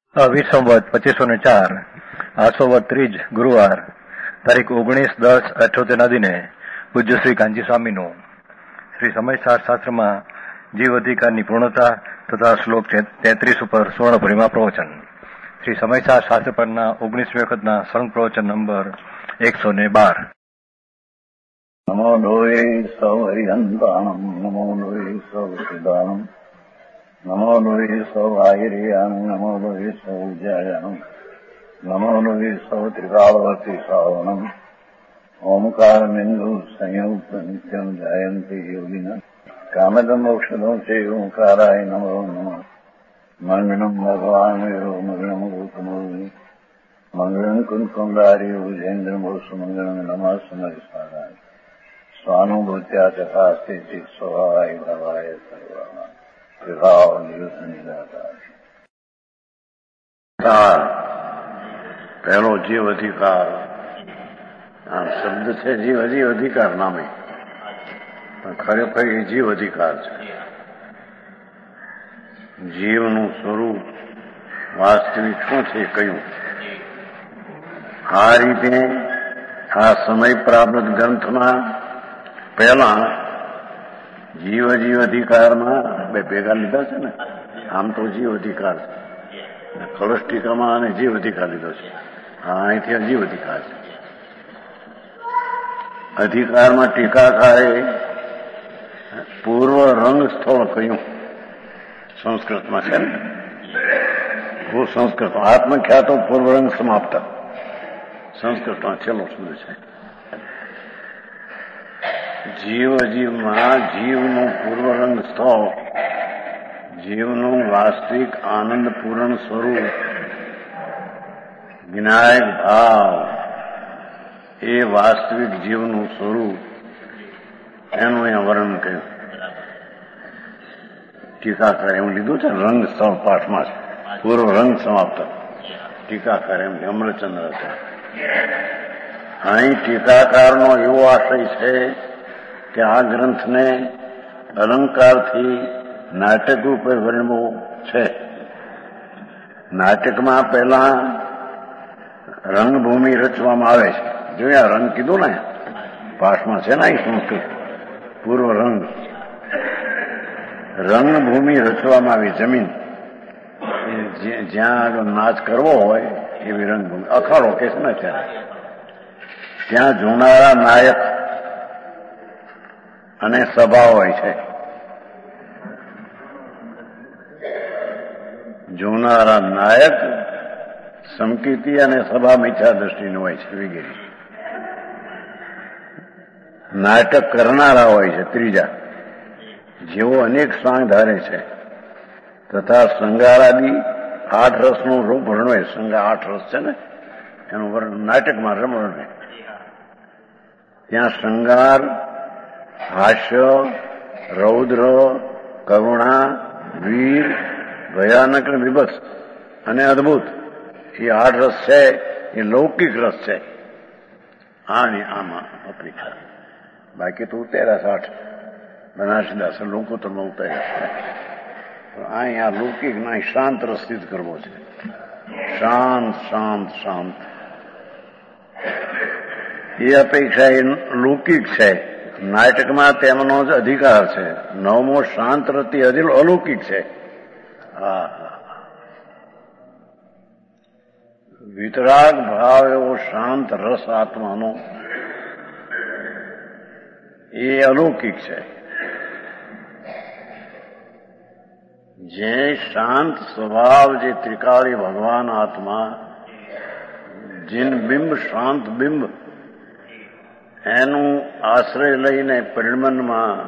વિસંવત 2504 આસોવત ત્રીજ ગુરુવાર તારીખ 19/10/78 દિને પૂજ્ય શ્રી કાંજી સ્વામીનું શ્રી સમયસાર શાસ્ત્રમાં જીવ અધિકારની પૂર્ણતા તથા શ્લોક 33 ઉપર સુવર્ણ પરિમા પ્રવચન. શ્રી સમયસાર શાસ્ત્ર પરના 19મી વખતના શરણ પ્રવચન નંબર 112. નમો લોહે સૌ હરિહંતાણમ નમો લોહે સૌ સિદ્ધાણમ નમો લોહે સૌ આયર્યામ નમો લોહે સૌ જયામ નમો લોહે સૌ ત્રિકાળવતી શ્રાવણમ ઓમકાર બિંદુ સંયુક્ત નિત્યમ જાયંતી યોગિના કામદમ મોક્ષદમ છે ઓંકારાય નમો નમઃ. મંગળમ ભગવાન મંગળમ ગૌતમોની મંગળમ કુંકુંડારી ભુજેન્દ્ર મોસુ મંગળમ નમઃ સમરિસ્વારાય સ્વાનુભૂત્યા તથાસ્તે સ્વભાવાય ભવાય સર્વા વિભાવ નિયુત નિરાકાર. પહેલો જીવ અધિકાર. આ શબ્દ છે જીવ અધિકાર નામે, પણ ખરેખર એ જીવ અધિકાર છે. જીવનું સ્વરૂપ વાસ્તવિક શું છે કહ્યું. આ રીતે આ સમય પ્રાપ્ત ગ્રંથમાં પહેલા જીવ અધિકારમાં બે ભેગા લીધા છે ને. આમ તો જીવ અધિકાર છે, કળશ ટીકામાં અને જીવ અધિકાર લીધો છે. હા, અહીંથી જીવ અધિકાર છે. અધિકારમાં ટીકાકારે પૂર્વ રંગ સ્થળ કહ્યું. સંસ્કૃતમાં છે ને, હું સંસ્કૃત આત્મખ્યાતો પૂર્વ રંગ સમાપ્ત સંસ્કૃતમાં છેલ્લો શબ્દ છે. જીવમાં જીવનું પૂર્વરંગ સ્થળ, જીવનું વાસ્તવિક આનંદપૂર્ણ સ્વરૂપ, વિનાયક ભાવ, એ વાસ્તવિક જીવનું સ્વરૂપ, એનું અહીંયા વર્ણન કર્યું. ટીકાકાર એમ લીધું છે, રંગ સ્થળ પાઠમાં છે, પૂર્વ રંગ સમાપ્ત. ટીકાકાર એમ અમરચંદ્ર છે. અહીં ટીકાકારનો એવો આશય છે કે આ ગ્રંથને અલંકારથી નાટક રૂપે વર્ણવું છે. નાટકમાં પહેલા રંગભૂમિ રચવામાં આવે છે. જોયા રંગ કીધું ને, પાઠમાં છે ને સંસ્કૃત પૂર્વ રંગ. રંગભૂમિ રચવામાં આવી, જમીન જ્યાં આગળ નાચ કરવો હોય એવી રંગભૂમિ. અખાડો કે છે ને ત્યારે, ત્યાં જોનારા નાયક અને સભા હોય છે. જોનારા નાયક, સમકીર્તિ અને સભા મિથ્યા દ્રષ્ટિનું હોય છે વગેરે. નાટક કરનારા હોય છે ત્રીજા, જેવો અનેક સાંગ ધારે છે. તથા શૃંગારાદી 8 રસનું રૂપ વર્ણવે. શૃંગાર 8 રસ છે ને, એનું વર્ણન નાટકમાં રમણે. ત્યાં શૃંગાર, હાસ્ય, રૌદ્ર, કરુણા, વીર, ભયાનક, વિભત્સ અને અદભુત, એ 8 રસ છે. એ લૌકિક રસ છે. આમાં અપેક્ષા બાકી તો ઉતાર્યા 8 બનારસીદાસ લોકોત્તરમાં ઉતાર્યા. અહીં આ લૌકિક ના શાંત રસ સિદ્ધ કરવો છે. શાંત શાંત શાંત, એ અપેક્ષા એ લૌકિક છે. નાટકમાં તેમનો જ અધિકાર છે. 9મો શાંત રતિ અલૌકિક છે. વિતરાગ ભાવ એવો શાંત રસ આત્માનો, એ અલૌકિક છે. જે શાંત સ્વભાવ, જે ત્રિકાળી ભગવાન આત્મા, જીન બિંબ શાંત બિંબ, એનું આશ્રય લઈને પરિણમનમાં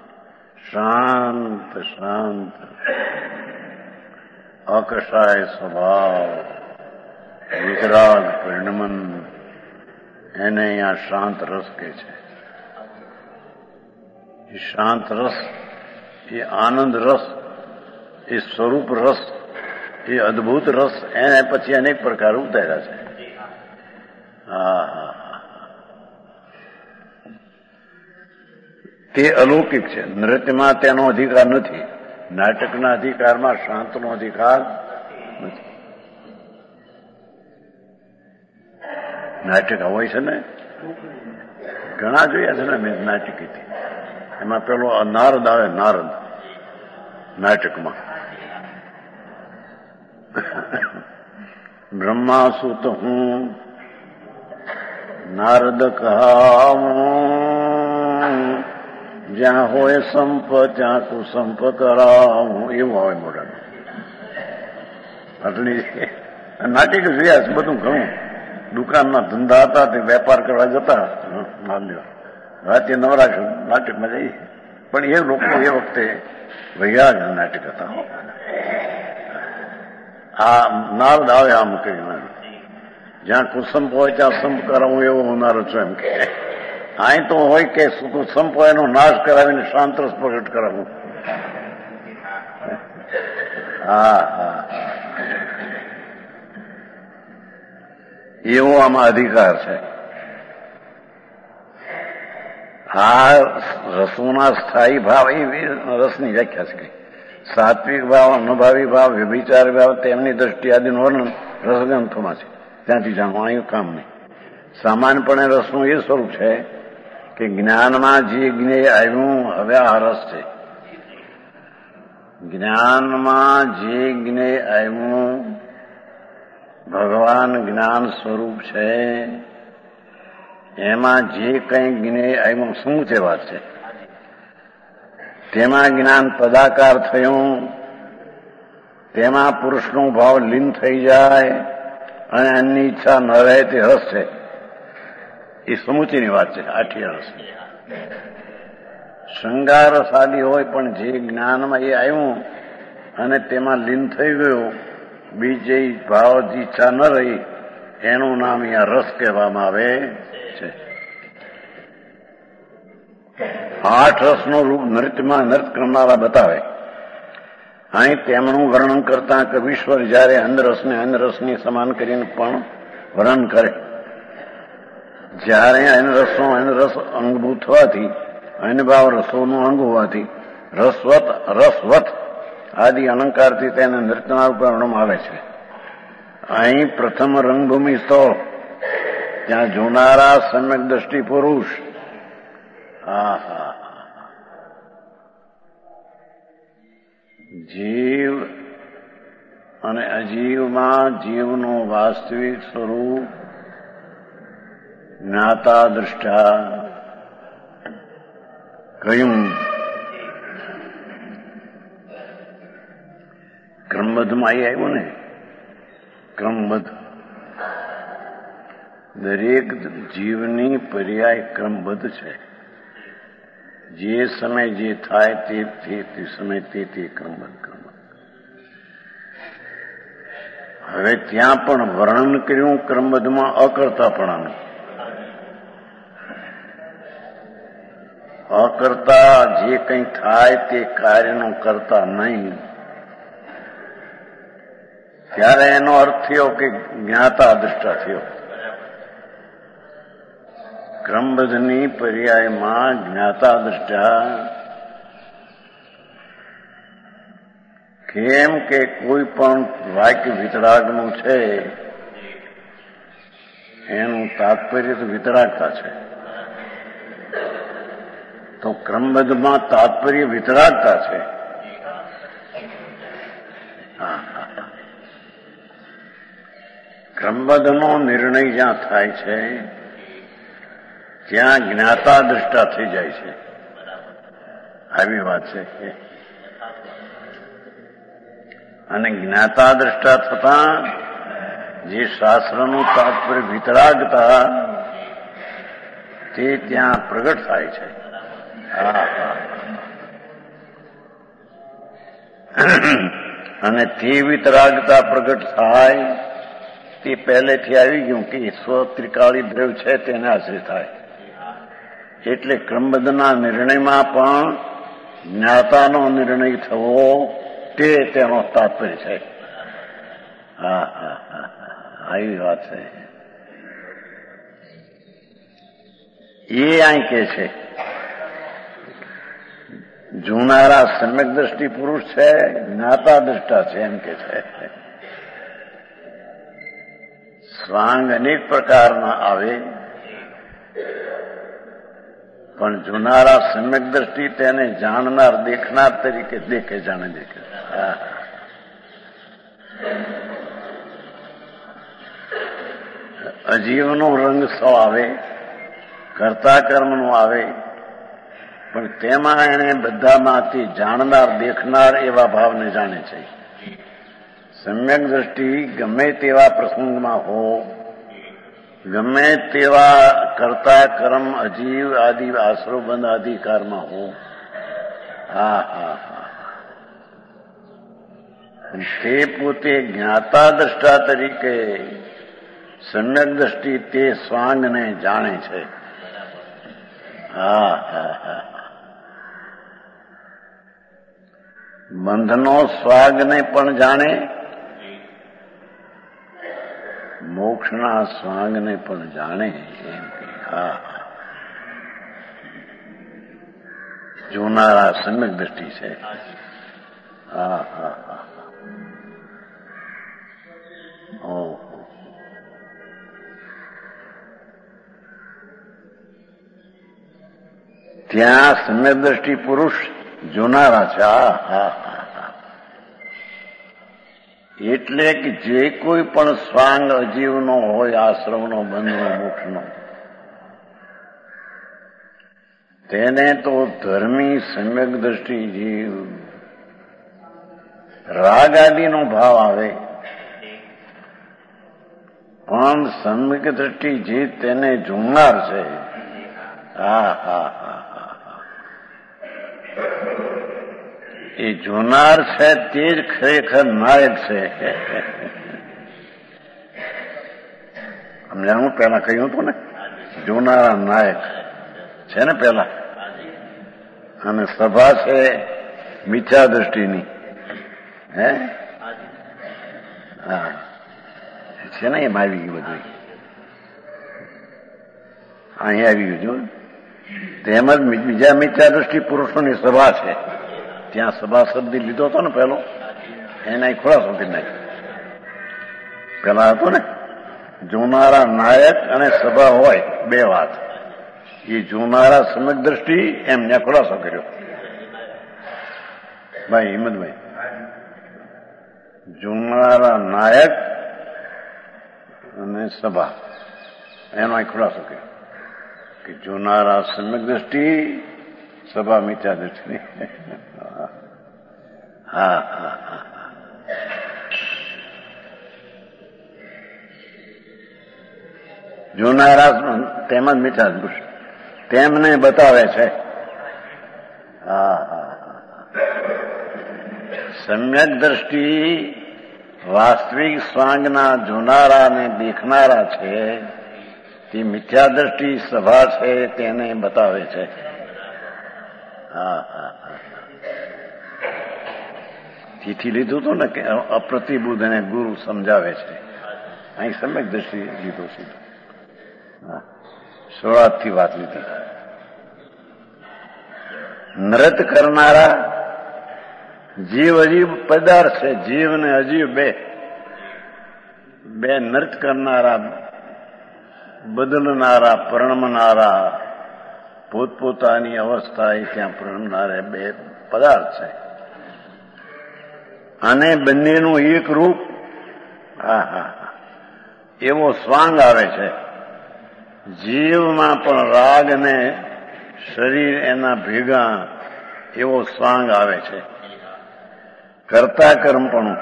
શાંત શાંત અકશાય સ્વભાવ, વિતરાગ પરિણમન, એને અહીંયા શાંત રસ કહે છે. એ શાંત રસ, એ આનંદ રસ, એ સ્વરૂપ રસ, એ અદભુત રસ, એને પછી અનેક પ્રકાર ઉતાર્યા છે. તે અલૌકિક છે. નૃત્યમાં તેનો અધિકાર નથી. નાટકના અધિકારમાં શાંતનો અધિકાર નથી. નાટક હોય છે ને, ઘણા જોયા છે ને મેં નાટકીથી. એમાં પેલો નારદ આવે, નારદ નાટકમાં બ્રહ્મા સુત હું નારદ કહાવું, જ્યાં હોય સંપ ત્યાં કુસંપ કરાવું, એવું આવે મોઢાનું. આટલી નાટક જોયા છે બધું ઘણું. દુકાનના ધંધા હતા તે વેપાર કરવા જતા, રાતે નવરાશ નાટકમાં જઈએ. પણ એ લોકો એ વખતે વૈરાગ નાટક હતા. આ નારદ આવે આમ કરીને, જ્યાં કુસંપ હોય ત્યાં સંપ કરાવું, એવો હું નારદ છું એમ કે. અહીં તો હોય કે કુસંપ હોય એનો નાશ કરાવીને શાંત રસ પ્રગટ કરાવું. હા હા, એવો આમાં અધિકાર છે. આ રસોના સ્થાયી ભાવ એ રસની વ્યાખ્યા છે. સાત્વિક ભાવ, અનુભાવી ભાવ, વ્યભિચાર ભાવ, તેમની દ્રષ્ટિ આદિનું વર્ણન રસગ્રંથોમાં છે. ત્યાંથી જાણવું અહીં કામ નહીં. સામાન્યપણે રસનું એ સ્વરૂપ છે કે જ્ઞાનમાં જે જ્ઞેય આવ્યું હવે આ રસ છે. જ્ઞાનમાં જે જ્ઞેય આવ્યું ભગવાન જ્ઞાન સ્વરૂપ છે, એમાં જે કંઈ જ્ઞેય આવ્યું સમૂચે વાત છે. તેમાં જ્ઞાન પદાકાર થયું, તેમાં પુરુષનો ભાવ લીન થઈ જાય અને એની ઈચ્છા ન રહે તે રસ છે. એ સમૂચીની વાત છે. આઠી રસ શૃંગાર રસ આદિ હોય, પણ જે જ્ઞાનમાં એ આવ્યું અને તેમાં લીન થઈ ગયું, બીજે ભાવ ઈચ્છા ન રહી, એનું નામ અહીંયા રસ કહેવામાં આવે છે. આઠ રસનું રૂપ નૃત્યમાં નૃત્ય કરનારા બતાવે. અહીં તેમનું વર્ણન કરતા કવિશ્વર જયારે અંધરસને અનરસની સમાન કરીને પણ વર્ણન કરે. જ્યારે અનરસનો અનરસ અંગભૂત થવાથી, અનભાવ રસોનું અંગ હોવાથી રસવત આદિ અલંકારથી તેને નૃત્યના રૂપે વર્ણવામાં આવે છે. અહીં પ્રથમ રંગભૂમિ સ્થળ, ત્યાં જોનારા સમ્યક દ્રષ્ટિ પુરુષ. જીવ અને અજીવમાં જીવનું વાસ્તવિક સ્વરૂપ જ્ઞાતા દ્રષ્ટા કહ્યું. ક્રમબદ્ધમાં એ આવ્યું ને, ક્રમબદ્ધ દરેક જીવની પર્યાય ક્રમબદ્ધ છે. જે સમય જે થાય તે સમય તે ક્રમબદ્ધ. હવે ત્યાં પણ વર્ણન કર્યું ક્રમબદ્ધમાં અકર્તાપણાનું. અકર્તા જે કંઈ થાય તે કાર્યનું કરતા નહીં, ત્યારે એનો અર્થ થયો કે જ્ઞાતા દ્રષ્ટા થયો. ક્રમબદ્ધની પર્યાયમાં જ્ઞાતા દ્રષ્ટા. કેમ કે કોઈ પણ વાક્ય વિતરાગનું છે, એનું તાત્પર્ય તો વિતરાગતા છે. તો ક્રમબદ્ધમાં તાત્પર્ય વિતરાગતા છે. ક્રમબદ્ધનો નિર્ણય જ્યાં થાય છે ત્યાં જ્ઞાતા દ્રષ્ટા થઈ જાય છે. આવી વાત છે. અને જ્ઞાતા દ્રષ્ટા થતા જે શાસ્ત્રનું તાત્પર્ય વિતરાગતા તે ત્યાં પ્રગટ થાય છે. અને તે વિતરાગતા પ્રગટ થાય તે પહેલેથી આવી ગયું કે સ્વત્રિકાળી દ્રવ્ય છે તેને આશ્રિત થાય. એટલે ક્રમબદ્ધના નિર્ણયમાં પણ જ્ઞાતાનો નિર્ણય થવો તે તેનો તાત્પર્ય છે. આવી વાત છે. એ અહીં કે છે જોનારા સમ્યક દ્રષ્ટિ પુરુષ છે, જ્ઞાતા દ્રષ્ટા છે એમ કે છે. સ્વાંગ અનેક પ્રકારના આવે, પણ જોનારા સમ્યક દ્રષ્ટિ તેને જાણનાર દેખનાર તરીકે દેખે, જાણે દેખે. અજીવનો રંગ સો આવે, કર્તા કર્મનો આવે, પણ તેમાં એને બધામાંથી જાણનાર દેખનાર એવા ભાવને જાણે છે. સમ્યક દ્રષ્ટિ ગમે તેવા પ્રસંગમાં હો, ગમે તેવા કર્તા કર્મ અજીવ આદિ આશ્રવબંધ અધિકારમાં હો, તે પોતે જ્ઞાતા દ્રષ્ટા તરીકે સમ્યક દ્રષ્ટિ તે સ્વાંગને જાણે છે. બંધનો સ્વાગને પણ જાણે, મોક્ષના સ્વાંગને પણ જાણે. એમ કે જોનારા સમ્યક દ્રષ્ટિ છે. ત્યાં સમ્યક દ્રષ્ટિ પુરુષ જોનારા છે. એટલે કે જે કોઈ પણ સ્વાંગ અજીવનો હોય, આશ્રમનો, બંધનો, મોક્ષનો, તેને તો ધર્મી સમ્યક દ્રષ્ટિ જીવ રાગ આદિનો ભાવ આવે, પણ સમ્યક દ્રષ્ટિ જે તેને જોનાર છે, એ જોનાર છે તે જ ખરેખર નાયક છે. સમજાણું? પહેલા કહ્યું હતું ને, જોનારા નાયક છે ને પહેલા, અને સભા છે મિથ્યા દ્રષ્ટિની. છે ને, એમ આવી ગયું બધું, અહીં આવી ગયું. તેમજ બીજા મિથ્યા દ્રષ્ટિ પુરુષોની સભા છે. ત્યાં સભા શબ્દ લીધો હતો ને પેલો, એના ખુલાસો કરી નાખ્યો. પેલા હતો ને જોનારા નાયક અને સભા હોય, બે વાત. એ જોનારા સમ્યક દ્રષ્ટિ એમને ખુલાસો કર્યો. ભાઈ હિંમતભાઈ, જોનારા નાયક અને સભા, એનો ખુલાસો કર્યો કે જોનારા સમ્યક દ્રષ્ટિ, સભા મિથ્યા દ્રષ્ટિ. જોનારા તેમજ મિથ્યા દ્રષ્ટિ તેમને બતાવે છે. સમ્યક દ્રષ્ટિ વાસ્તવિક સ્વાંગના જોનારા ને દેખનારા છે, તે મિથ્યા દ્રષ્ટિ સભા છે તેને બતાવે છે. તેથી લીધું હતું ને કે અપ્રતિબુદ્ધ અને ગુરુ સમજાવે છે. અહીં સમ્યક દ્રષ્ટિ લીધો સીધો, શરૂઆતથી વાત લીધી. નૃત કરનારા જીવ અજીવ પદાર્થ છે. જીવ ને અજીવ બે નૃત કરનારા, બદલનારા, પરણમનારા, પોતપોતાની અવસ્થા એ ત્યાં પરણનારા બે પદાર્થ છે. અને બંનેનું એક રૂપ, એવો સ્વાંગ આવે છે. જીવમાં પણ રાગ ને શરીર એના ભેગા એવો સ્વાંગ આવે છે. કર્તા કર્મપણું,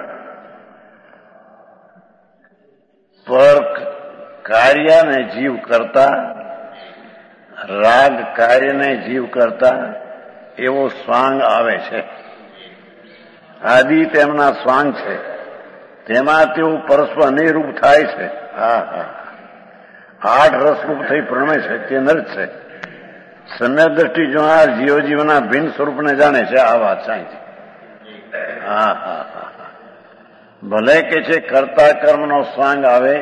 પર કાર્યને જીવ કરતા, રાગ કાર્યને જીવ કરતા એવો સ્વાંગ આવે છે. આદિ તેમના સ્વાંગ છે. તેમાં તેઓ પરસ્પર અનેરૂપ થાય છે. 8 રસરૂપ થઈ પ્રણમે છે, તે નર્ક છે. સમ્યક દ્રષ્ટિ જોનાર જીવના ભિન્ન સ્વરૂપને જાણે છે. આ વાત સાચી. ભલે કે છે કર્તા કર્મનો સ્વાંગ આવે,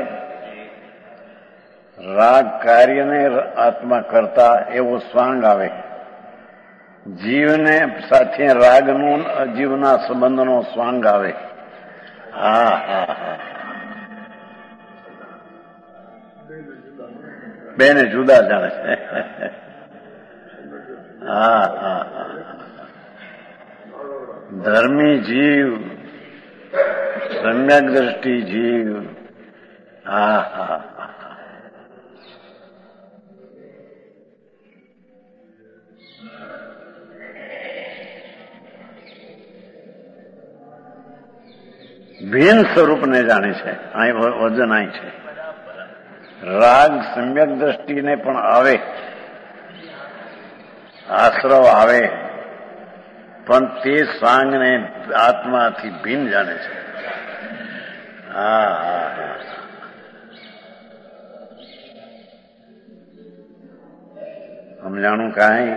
રાગ કાર્યને આત્મા કરતા એવો સ્વાંગ આવે, જીવને સાથે રાગનું અજીવના સંબંધનો સ્વાંગ આવે. બેને જુદા જાણે છે. હા હા હા. ધર્મી જીવ, સમ્યક દ્રષ્ટિ જીવ. હા હા. ભિન્ન સ્વરૂપને જાણે છે. અહીં વજન અહીં છે. રાગ સમ્યક દ્રષ્ટિને પણ આવે, આશ્રવ આવે, પણ તે સાંગને આત્માથી ભિન્ન જાણે છે. હા હા હા. સમજાણું કાંઈ?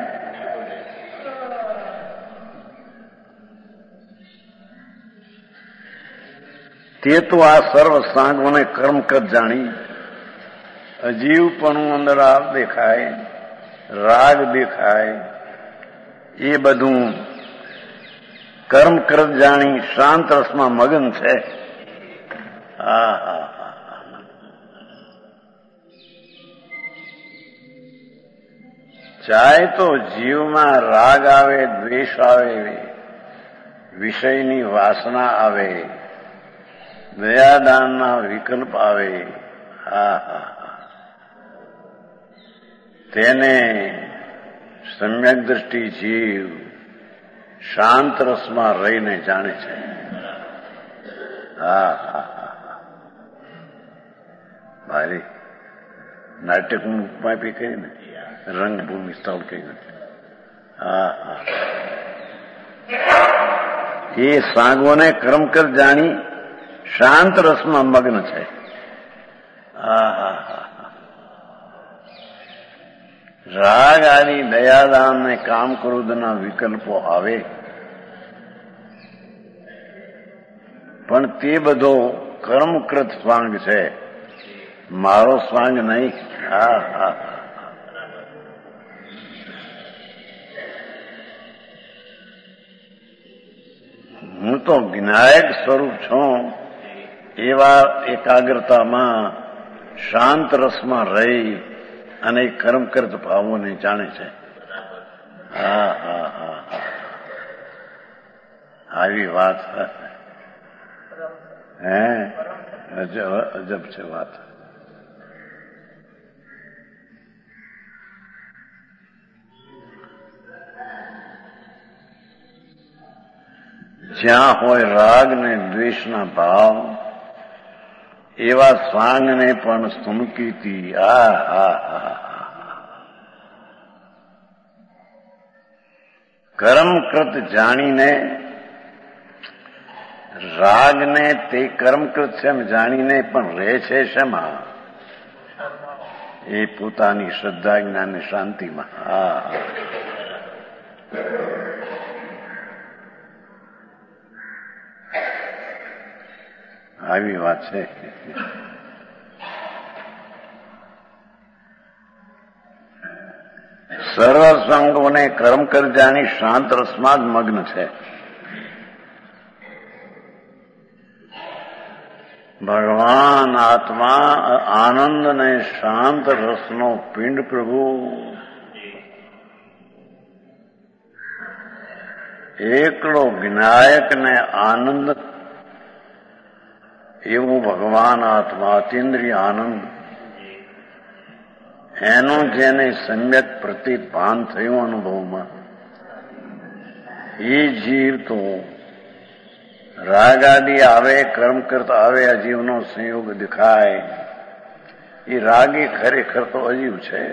તે તો આ સર્વ સાંગોને કર્મકત જાણી અજીવપણું અંદર દેખાય, રાગ દેખાય, એ બધું કર્મકૃત જાણી શાંત રસમાં મગન છે. હા હા હા. ચાહે તો જીવમાં રાગ આવે, દ્વેષ આવે, વિષયની વાસના આવે, દયાદાનના વિકલ્પ આવે. હા હા. તેને સમ્યક દ્રષ્ટિ જીવ શાંત રસમાં રહીને જાણે છે. હા હા હા. મારી નાટ્યકનું ઉપમા બી કહી ને, રંગભૂમિ સ્થળ કહી નથી. હા હા. એ સાંગોને કર્મકર જાણી શાંત રસમાં મગ્ન છે. હા હા હા. રાગ આદિ દયાદાન ને કામ ક્રોધના વિકલ્પો આવે, પણ તે બધો કર્મકૃત સ્વાંગ છે, મારો સ્વાંગ નહીં. હા હા. હું તો વિનાયક સ્વરૂપ છું, એવા એકાગ્રતામાં શાંત રસમાં રહી અને કર્મકૃત ભાવોને જાણે છે. હા હા હા. આવી વાત હે અજબ છે વાત. જ્યાં હોય રાગ ને દ્વેષના ભાવ, એવા સાંગને પણ સ્તુમકીતી. આ હા હા. કર્મકૃત જાણીને રાગને તે કર્મકૃત છે એમ જાણીને પણ રહે છે શેમાં? એ પોતાની શ્રદ્ધા જ્ઞાન શાંતિમાં. હા. આવી વાત છે. સર્વ સંગોને કર્મ કર જાણી શાંત રસમાં જ મગ્ન છે. ભગવાન આત્મા આનંદ ને શાંત રસનો પિંડ પ્રભુ, એકલો વિનાયક ને આનંદ એવું ભગવાન આત્મા અતિન્દ્રિય આનંદ, એનું જેને સમ્યક પ્રતિભાન થયું અનુભવમાં, એ જીવ તો રાગ આદિ આવે, કર્મ કરતા આવે, અજીવનો સંયોગ દેખાય, એ રાગી ખરેખર તો અજીવ છે.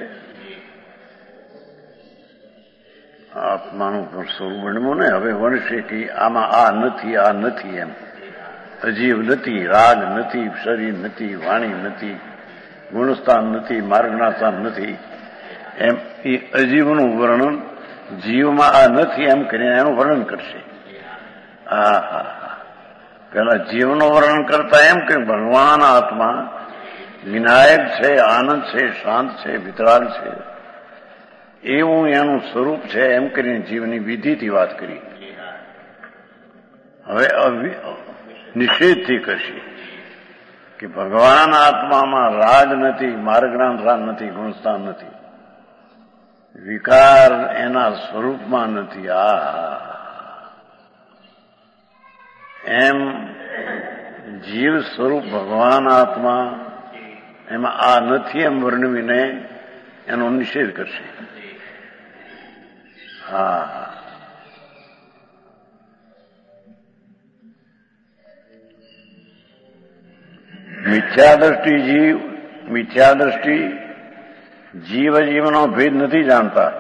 આત્માનું સ્વરૂપ બનવું ને હવે વણશે કે આમાં આ નથી એમ. અજીવ નથી, રાગ નથી, શરીર નથી, વાણી નથી, ગુણસ્થાન નથી, માર્ગના નથી, એમ એ અજીવનું વર્ણન જીવમાં આ નથી એમ કરીને એનું વર્ણન કરશે. હા હા. પેલા જીવનું વર્ણન કરતા એમ કે ભગવાન આત્મા વિનાયક છે, આનંદ છે, શાંત છે, વિતરાગ છે, એવું એનું સ્વરૂપ છે એમ કરીને જીવની વિધિથી વાત કરી. હવે નિષેધથી કરશે. કે ભગવાન આત્મામાં રાગ નથી, માર્ગના રાગ નથી, ગુણસ્થાન નથી, વિકાર એના સ્વરૂપમાં નથી. એમ જીવ સ્વરૂપ ભગવાન આત્મા એમાં આ નથી એમ વર્ણવીને એનો નિષેધ કરશે. મિથ્યા દ્રષ્ટિ જીવ જીવનો ભેદ નથી જાણતા.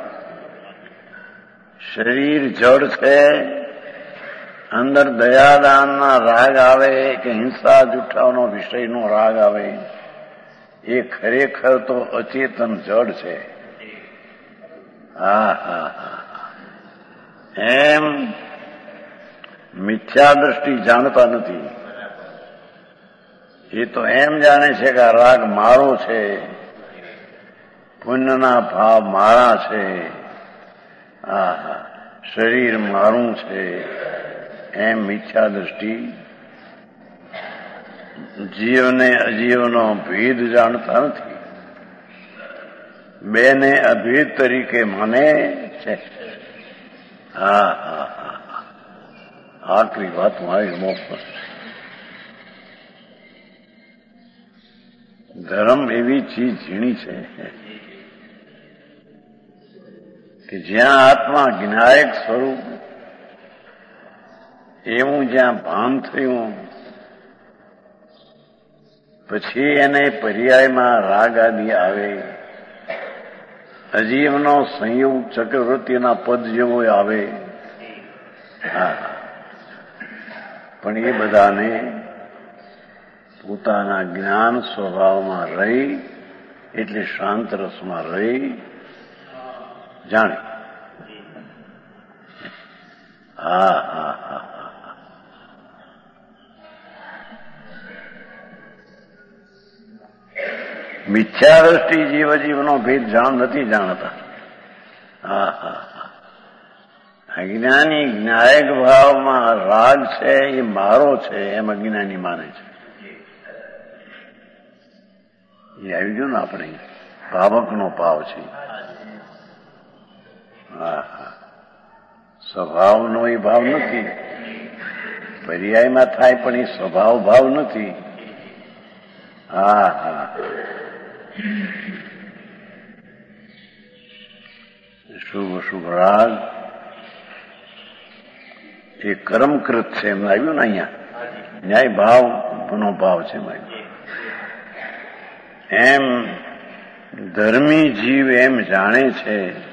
શરીર જડ છે, અંદર દયાદાનના રાગ આવે કે હિંસા જુઠ્ઠાનો વિષયનો રાગ આવે, એ ખરેખર તો અચેતન જડ છે. એમ મિથ્યા દ્રષ્ટિ જાણતા નથી. એ તો એમ જાણે છે કે આ રાગ મારો છે, પુણ્યના ભાવ મારા છે, શરીર મારું છે, એમ મિથ્યા દ્રષ્ટિ જીવને અજીવનો ભેદ જાણતા નથી. બેને અભેદ તરીકે માને છે. આખરી વાત મારી મોક્ષ. ધર્મ એવી ચીજ ઝીણી છે કે જ્યાં આત્મા જ્ઞાયક સ્વરૂપ એવું જ્યાં ભાન થયું, પછી એને પર્યાયમાં રાગ આદિ આવે, અજીવનો સંયોગ ચક્રવર્તીના પદ જેવો આવે. પણ એ બધાને પોતાના જ્ઞાન સ્વભાવમાં રહી, એટલે શાંત રસમાં રહી જાણે. મિથ્યા દ્રષ્ટિ જીવ જીવનો ભેદ નથી જાણતા. અજ્ઞાની જ્ઞાયક ભાવમાં રાગ છે એ મારો છે એમ અજ્ઞાની માને છે. એ આવી ગયું ને આપણે ભાવકનો ભાવ છે. સ્વભાવનો એ ભાવ નથી, પર્યાયમાં થાય પણ એ સ્વભાવ ભાવ નથી. શુભ શુભ રાગ એ કર્મકૃત છે એમ આવ્યું ને અહીંયા, ન્યાય ભાવનો ભાવ છે. એમ ધર્મી જીવ એમ જાણે છે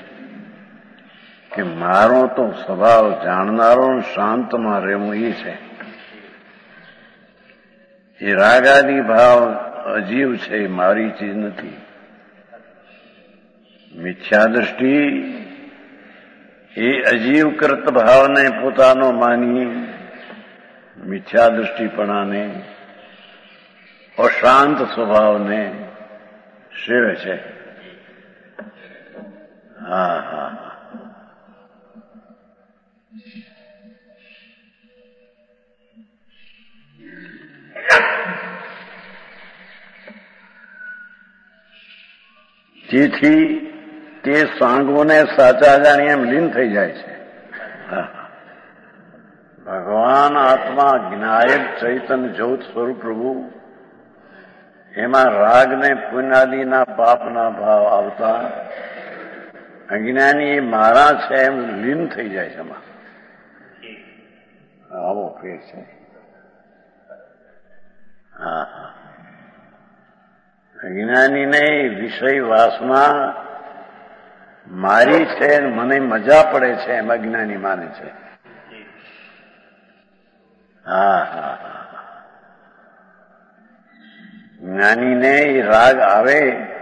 કે મારો તો સ્વભાવ જાણનારો શાંતમાં રહેવું એ છે. એ રાગાદી ભાવ અજીવ છે, મારી ચીજ નથી. મિથ્યા દ્રષ્ટિ એ અજીવકૃત ભાવને પોતાનો માની મિથ્યા દ્રષ્ટિપણાને, અશાંત સ્વભાવને સેવે છે. તેથી તે સાંગોને સાચા જાણી એમ લીન થઈ જાય છે. ભગવાન આત્મા જ્ઞાયક ચૈતન્ય જ્યોત સ્વરૂપ પ્રભુ, એમાં રાગને પુણ્યાદિના પાપના ભાવ આવતા અજ્ઞાની એ મારા છે એમ લીન થઈ જાય છે. એમાં આવો ફેર છે. અજ્ઞાનીને વિષય વાસના મારી છે, મને મજા પડે છે એમ અજ્ઞાની માને છે. જ્ઞાનીને રાગ આવે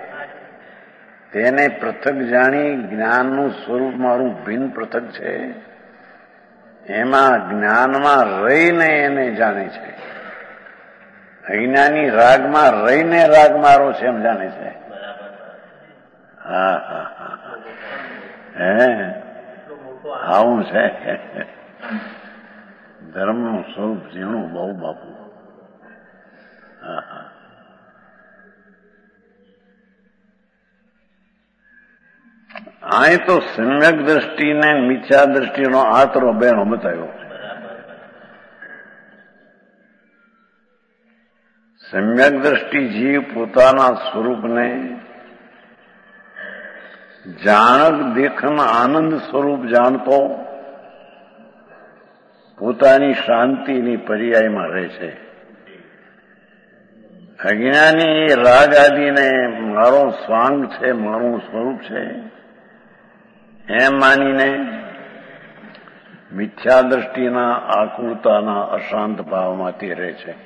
તેને પૃથક જાણી જ્ઞાનનું સ્વરૂપ મારું ભિન્ન પૃથક છે, એમાં જ્ઞાનમાં રહીને એને જાણે છે. અજ્ઞાની રાગમાં રહીને રાગ મારો છે એમ જાણે છે. આવું છે ધર્મનું સ્વરૂપ ઝીણું બહુ બાપુ. અહીં તો સમ્યક દ્રષ્ટિને મિથ્યા દ્રષ્ટિનો આતરો બેનો બતાવ્યો. સમ્યક દ્રષ્ટિ જીવ પોતાના સ્વરૂપને જાણક દેખન આનંદ સ્વરૂપ જાણતો પોતાની શાંતિની પર્યાયમાં રહે છે. અજ્ઞાની એ રાગ આદિને મારો સ્વાંગ છે, મારું સ્વરૂપ છે એમ માનીને મિથ્યા દ્રષ્ટિના આકુળતાના અશાંત ભાવમાંથી રહે છે.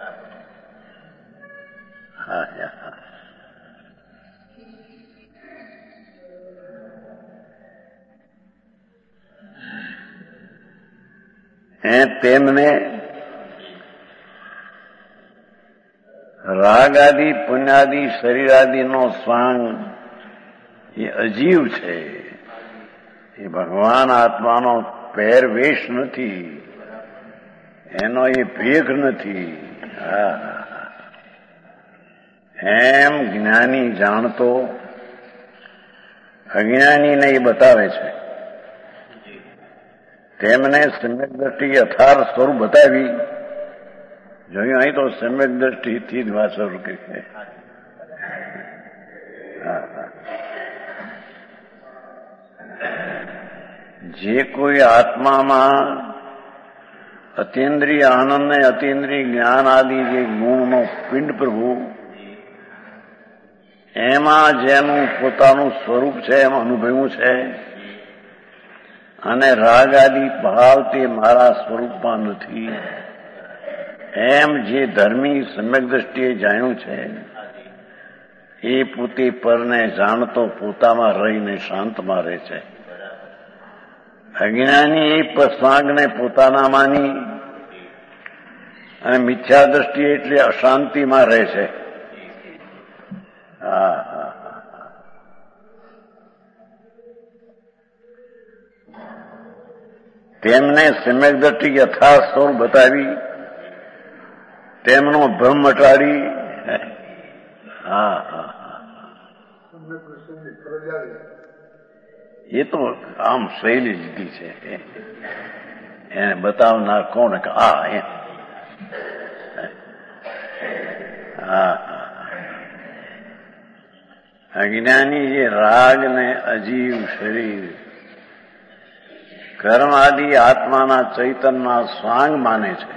તેમને રાગ આદિ પુણ્યાદિ શરીરાદિનો સ્વાંગ એ અજીવ છે. એ ભગવાન આત્માનો પહેરવેશ નથી, એનો એ ભેગ નથી. એમ જ્ઞાની જાણતો અજ્ઞાનીને એ બતાવે છે. તેમને સમ્યક દ્રષ્ટિ યથાર્થ સ્વરૂપ બતાવી. જોયું અહીં તો સમ્યક દ્રષ્ટિથી જ વાત શરૂ કરી છે. જે કોઈ આત્મામાં અતિન્દ્રિય આનંદ ને અતિન્દ્રિય જ્ઞાન આદિ જે ગુણનો પિંડ પ્રભુ એમાં જેનું પોતાનું સ્વરૂપ છે એમ અનુભવ્યું છે અને રાગ આદિ ભાવ તે મારા સ્વરૂપમાં નથી એમ જે ધર્મી સમ્યક દ્રષ્ટિએ જાણ્યું છે એ પોતે પરને જાણતો પોતામાં રહીને શાંતમાં રહે છે. અજ્ઞાની એ પ્રસંગને પોતાના માની અને મિથ્યા દ્રષ્ટિ એટલે અશાંતિમાં રહે છે. તેમને સમ્યક દ્રષ્ટિ યથાર્થ સ્વરૂપ બતાવી, તેમનો ભ્રમ મટાડી. એ તો આમ શૈલી લીધી છે એને બતાવનાર કોણ કે અજ્ઞાની જે રાગ ને અજીવ શરીર કર્મ આદિ આત્માના ચૈતન્યના સ્વાંગ માને છે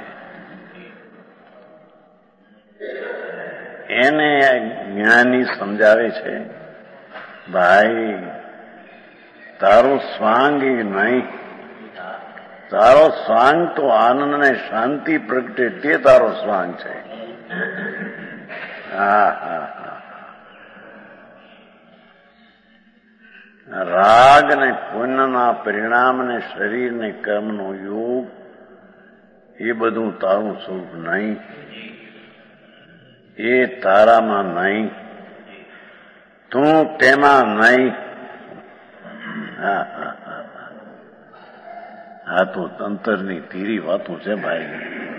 એને જ્ઞાની સમજાવે છે, ભાઈ તારો સ્વાંગ એ નહીં, તારો સ્વાંગ તો આનંદ ને શાંતિ પ્રગટે તે તારો સ્વાંગ છે. રાગ ને પુણ્યના પરિણામ ને શરીર ને કર્મનો યોગ એ બધું તારું સ્વરૂપ નહીં, એ તારામાં નહીં, તું તેમાં નહીં. આ તો તંતરની ધીરી વાતો છે ભાઈ.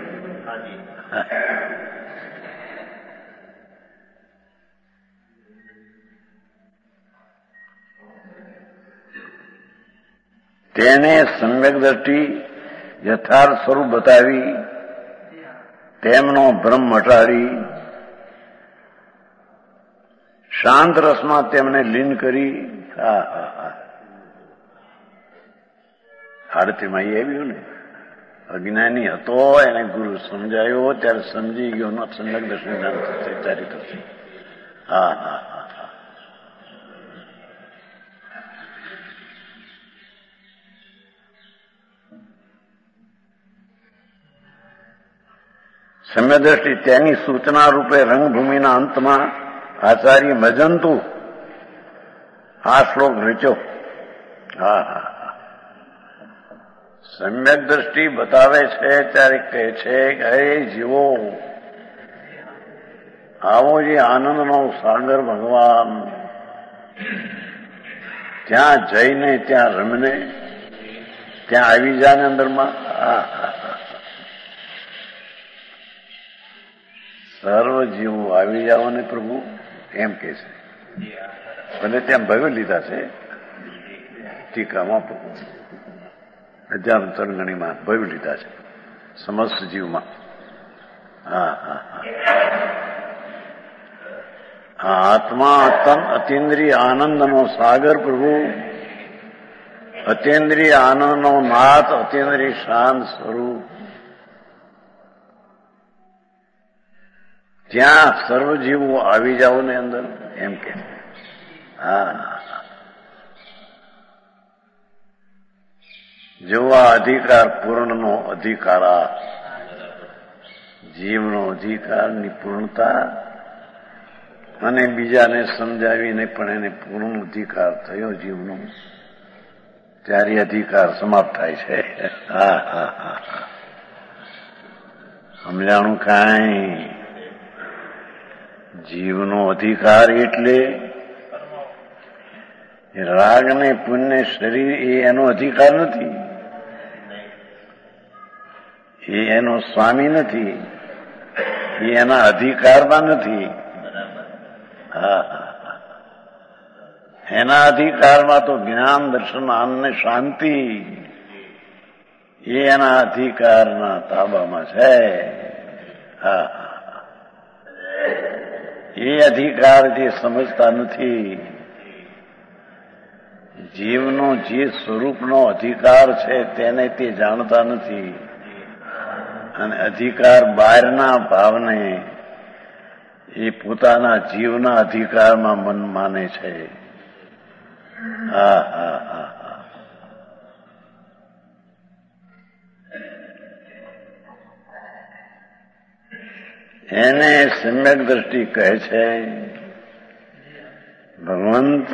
તેને સમ્યક દ્રષ્ટિ યથાર્થ સ્વરૂપ બતાવી, તેમનો ભ્રમ મટાડી, શાંત રસમાં તેમને લીન કરી. આરતીમાં એ આવ્યું ને, અજ્ઞાની હતો એને ગુરુ સમજાયો ત્યારે સમજી ગયો ન સમ્યક દર્શન ચારી થશે. સમ્યક દ્રષ્ટિ તેની સૂચના રૂપે રંગભૂમિના અંતમાં આચાર્ય મજંતુ આ શ્લોક રચ્યો. સમ્યક દ્રષ્ટિ બતાવે છે ત્યારે કહે છે કે હે જીવો, આવો જે આનંદનો સાગર ભગવાન ત્યાં જઈને ત્યાં રમને, ત્યાં આવી જાય અંદરમાં. સર્વ જીવો આવી જાઓ ને પ્રભુ એમ કે છે. ભલે ત્યાં ભવ્ય લીધા છે ટીકામાં 1000 તરંગણીમાં ભવ્ય લીધા છે સમસ્ત જીવમાં. આત્મા અતિન્દ્રિય આનંદનો સાગર પ્રભુ, અતિન્દ્રિય આનંદનો નાથ, અતિન્દ્રિય શાંત સ્વરૂપ. ત્યાં સર્વજીવો આવી જાઓ ને અંદર એમ કે. જો આ અધિકાર પૂર્ણનો અધિકારા, જીવનો અધિકારની પૂર્ણતા અને બીજાને સમજાવીને પણ એને પૂર્ણ અધિકાર થયો જીવનો, ત્યારે અધિકાર સમાપ્ત થાય છે. સમજાણું કાંઈ? જીવનો અધિકાર એટલે રાગ ને પુણ્ય શરીર એ એનો અધિકાર નથી, એ એનો સ્વામી નથી, એ એના અધિકારમાં નથી. એના અધિકારમાં તો જ્ઞાન, દર્શન, આનંદ, શાંતિ એ એના અધિકારના તાબામાં છે. એ અધિકાર જે સમજતા નથી, જીવનો જે સ્વરૂપનો અધિકાર છે તેને તે જાણતા નથી, અને અધિકાર બહારના ભાવને એ પોતાના જીવના અધિકારમાં મન માને છે. એને સમ્યક દ્રષ્ટિ કહે છે. ભગવંત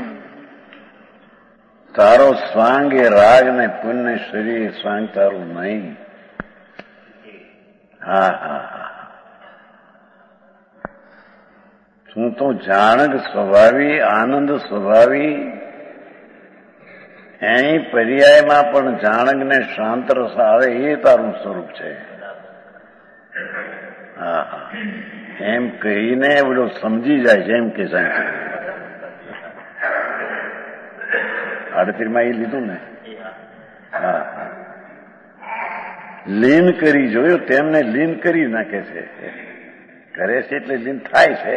તારો સ્વાંગ એ રાગ ને પુણ્ય શરીર સ્વાંગ તારું નહીં. તું તો જાણક સ્વભાવી, આનંદ સ્વભાવી, એની પર્યાયમાં પણ જાણકને શાંત રસ આવે એ તારું સ્વરૂપ છે. એમ કહીને બધું સમજી જાય છે. એમ કે સાહેબ 38માં એ લીધું ને. લીન કરી જોયું, તેમને લીન કરી નાખે છે. કરે છે એટલે લીન થાય છે.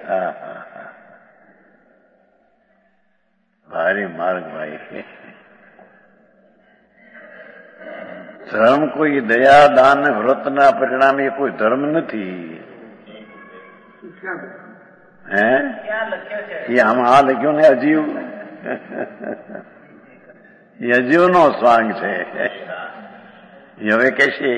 ભારે માર્ગ ભાઈ. ધર્મ કોઈ દયા, દાન, વ્રતના પરિણામે કોઈ ધર્મ નથી. એ આમાં આ લખ્યું ને અજીવ, એ અજીવનો સ્વાંગ છે. એ હવે કહેશે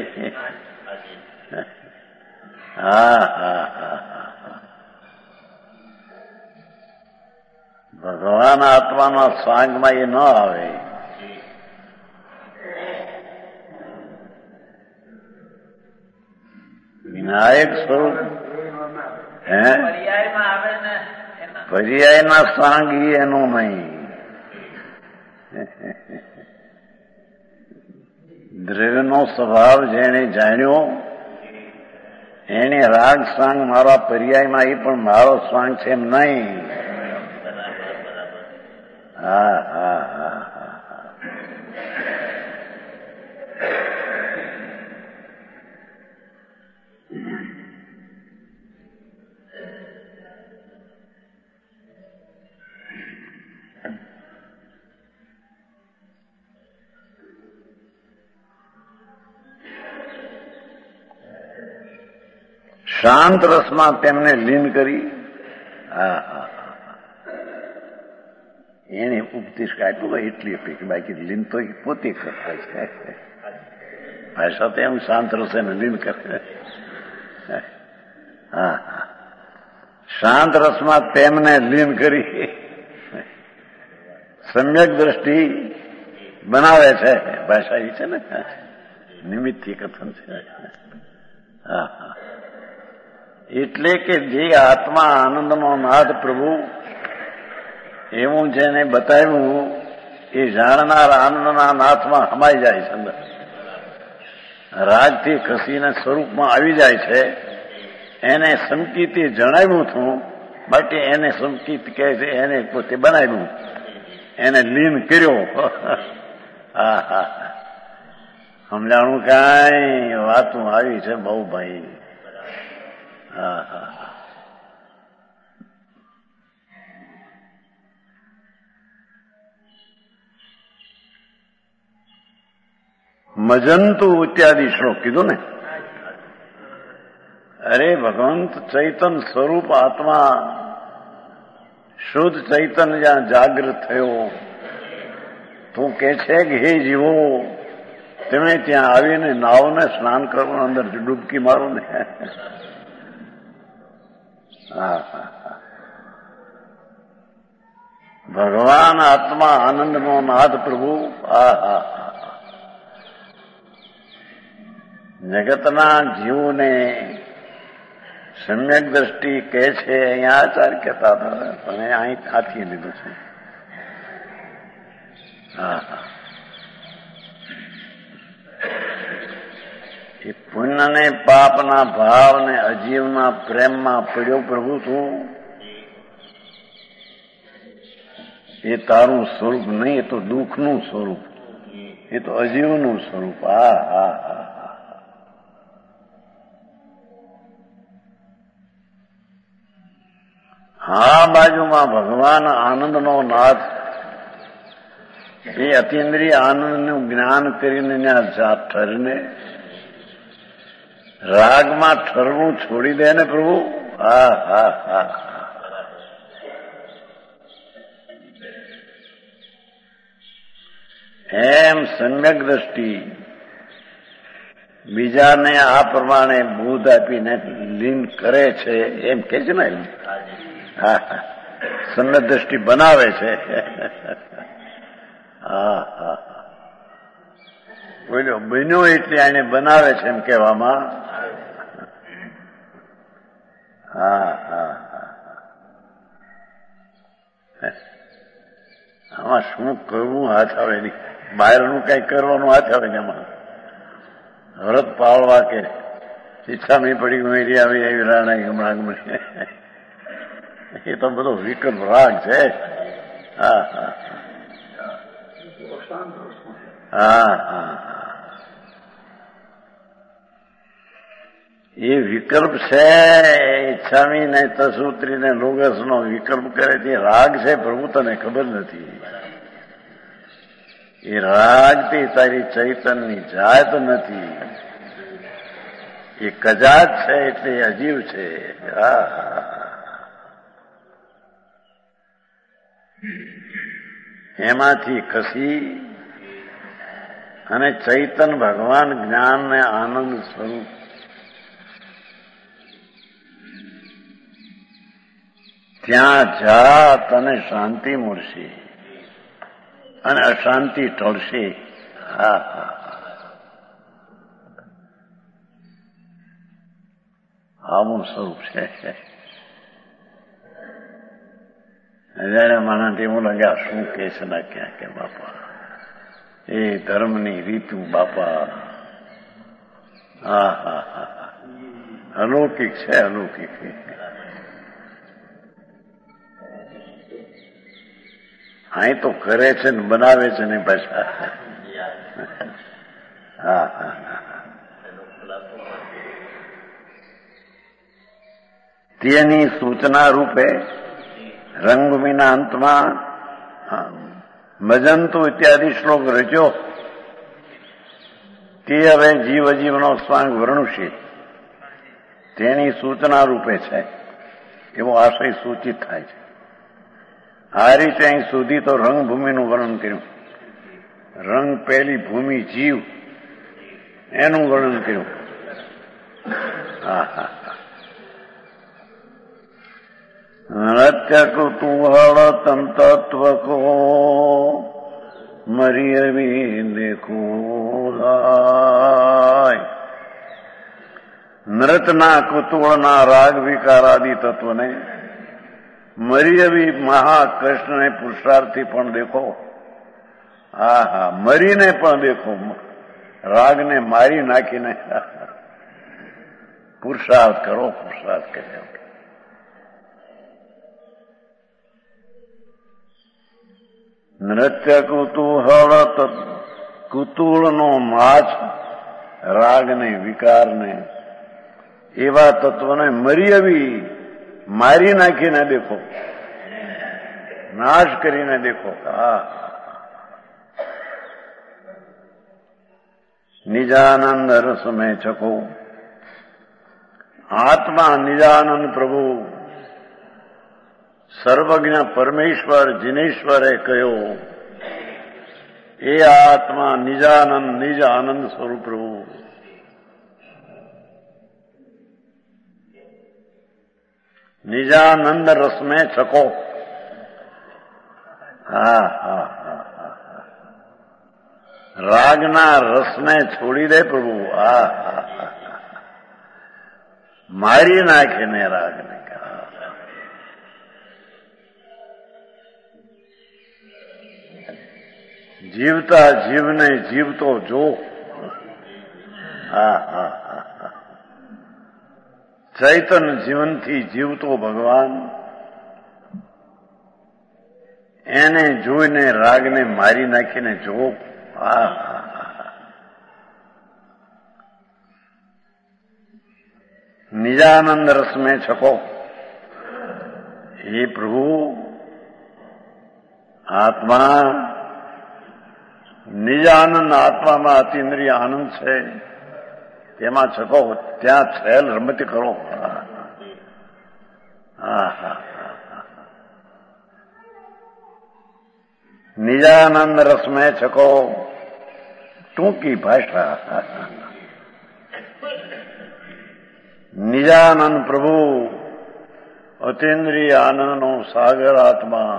ભગવાન આત્માના સ્વાંગમાં એ ન આવે. વિનાયક સ્વરૂપ પર્યાયના સ્વાંગ એનો નહીં. દ્રવ્યનો સ્વભાવ જેને જાણ્યો એને રાગ સ્વાંગ મારા પર્યાયમાં એ પણ મારો સ્વાંગ છે એમ નહીં. શાંત રસમાં તેમને લીન કરી. એને ઉપદેશ કાઢ્યું એટલી અપેક્ષા, બાકી લીન તો પોતે કરતા છે. ભાષા તો એમ શાંત રસે લીન કરે. શાંત રસમાં તેમને લીન કરી સમ્યક દ્રષ્ટિ બનાવે છે. ભાષા એ છે ને નિમિત્તથી કથન છે. એટલે કે જે આત્મા આનંદનો નાદ પ્રભુ એવું જેને બતાવ્યું એ જાણનાર આનંદના નાથમાં હમાઈ જાય છે. અંદર રાગથી ખસીને સ્વરૂપમાં આવી જાય છે. એને સંકિતે જણાવ્યું હતું, બાકી એને સંકિત કહે છે, એને પોતે બનાવ્યું, એને લીન કર્યો. હા હા, સમજાણું કાંઈ વાતું આવી છે બહુ ભાઈ. હા હા, મજંતુ ઇત્યાદિ શ્લોક કીધું ને. અરે ભગવંત ચૈતન સ્વરૂપ આત્મા શુદ્ધ ચૈતન જ્યાં જાગૃત થયો, તું કે છે કે હે જીવો તમે ત્યાં આવીને નાવને સ્નાન કરવાનું, અંદર ડૂબકી મારો ને. હા હા, ભગવાન આત્મા આનંદનો નાથ પ્રભુ. હા હા, જગતના જીવને સમ્યક દ્રષ્ટિ કહે છે, અહીંયા આચાર્ય કહેતા હતા, પણ અહીં આથી લીધું છે. હા હા, એ પુણ્ય ને પાપના ભાવ ને અજીવના પ્રેમમાં પડ્યો પ્રભુ તું. એ તારું સ્વરૂપ નહીં, એ તો દુઃખનું સ્વરૂપ, એ તો અજીવનું સ્વરૂપ. હા હા હા, હા બાજુમાં ભગવાન આનંદનો નાથ, એ અતિન્દ્રિય આનંદનું જ્ઞાન કરીને ત્યાં ઠરીને રાગમાં ઠરવું છોડી દે ને પ્રભુ. હા હા હા, એમ સમ્યક દ્રષ્ટિ બીજાને આ પ્રમાણે બોધ આપીને લીન કરે છે, એમ કે છે ને. હા હા, સમ્યક દ્રષ્ટિ બનાવે છે. હા હા, બોલ્યો બન્યો એટલે આને બનાવે છે એમ કહેવામાં. હા હા, આમાં શું કરવું હાથ આવે નહીં, બહારનું કઈ કરવાનું હાથ આવે ને. એમાં વ્રત પાળવા કે ઈચ્છા નહીં પડી મેરી આવી એવી રાણા હમણાં એ તો બધો વિકલ્પ રાગ છે. હા હા હા હા, એ વિકલ્પ છે. ઈચ્છામી ને તસૂત્રી ને લોગસ નો વિકલ્પ કરે તે રાગ છે પ્રભુ, તને ખબર નથી. એ રાગથી તારી ચૈતનની જાત નથી, એ કજાત છે એટલે અજીવ છે. એમાંથી ખસી અને ચૈતન ભગવાન જ્ઞાન ને આનંદ સ્વરૂપ ત્યાં જા, તને શાંતિ મળશે અને અશાંતિ ટળશે. હા હા, આવું સ્વરૂપ છે. જયારે મને એવું લાગે શું કે છે ના ક્યાં કે બાપા, એ ધર્મની રીતુ બાપા. હા હા હા, અલૌકિક છે, અલૌકિક. અહીં તો કરે છે ને બનાવે છે ને પાછા. હા હા, તેની સૂચના રૂપે રંગભૂમિના અંતમાં મજંતુ ઇત્યાદિ શ્લોક રચ્યો. તે હવે જીવ અજીવનો સ્વાંગ વર્ણુશે, તેની સૂચના રૂપે છે એવો આશય સૂચિત થાય છે. આ રીતે અહીં સુધી તો રંગભૂમિનું વર્ણન કર્યું. રંગ પહેલી ભૂમિ જીવ, એનું વર્ણન કર્યું. હા હા, નૃત્ય કુતૂહળ તંતત્વ કો મરી અવી દેખો. નૃતના કુતૂહળના રાગ વિકારાદિ તત્વને મરી અવી મહાકૃષ્ણને પુરુષાર્થી પણ દેખો. હા હા, મરીને પણ દેખો, રાગને મારી નાખીને પુરુષાર્થ કરો, પુરુષાર્થ કર્યો. નૃત્ય કુતૂહળ કુતૂહળનો માછ રાગને વિકારને એવા તત્વને મારી નાખીને દેખો, નાશ કરીને દેખો. નિજાનંદ રસ મેં છકો. આત્મા નિજાનંદ પ્રભુ સર્વજ્ઞ પરમેશ્વર જીનેશ્વરે કહ્યો, એ આત્મા નિજાનંદ નિજ આનંદ સ્વરૂપ પ્રભુ. નિજાનંદ રસ મેં છકો. રાગના રસને છોડી દે પ્રભુ. મારી નાખીને રાગને. જીવતા જીવને જીવતો જો. ચૈતન જીવનથી જીવતો ભગવાન, એને જોઈને રાગને મારી નાખીને જો. નિજાનંદ રસ મેં છકો. હે પ્રભુ, આત્મા નિજાનંદ, આત્મામાં અતિન્દ્રિય આનંદ છે, તેમાં છકો. ત્યાં છેલ રમતી કરો. નિજાનંદ રસ મેં છકો. ટૂંકી ભાષા. નિજાનંદ પ્રભુ અતિન્દ્રિય આનંદનો સાગર આત્મા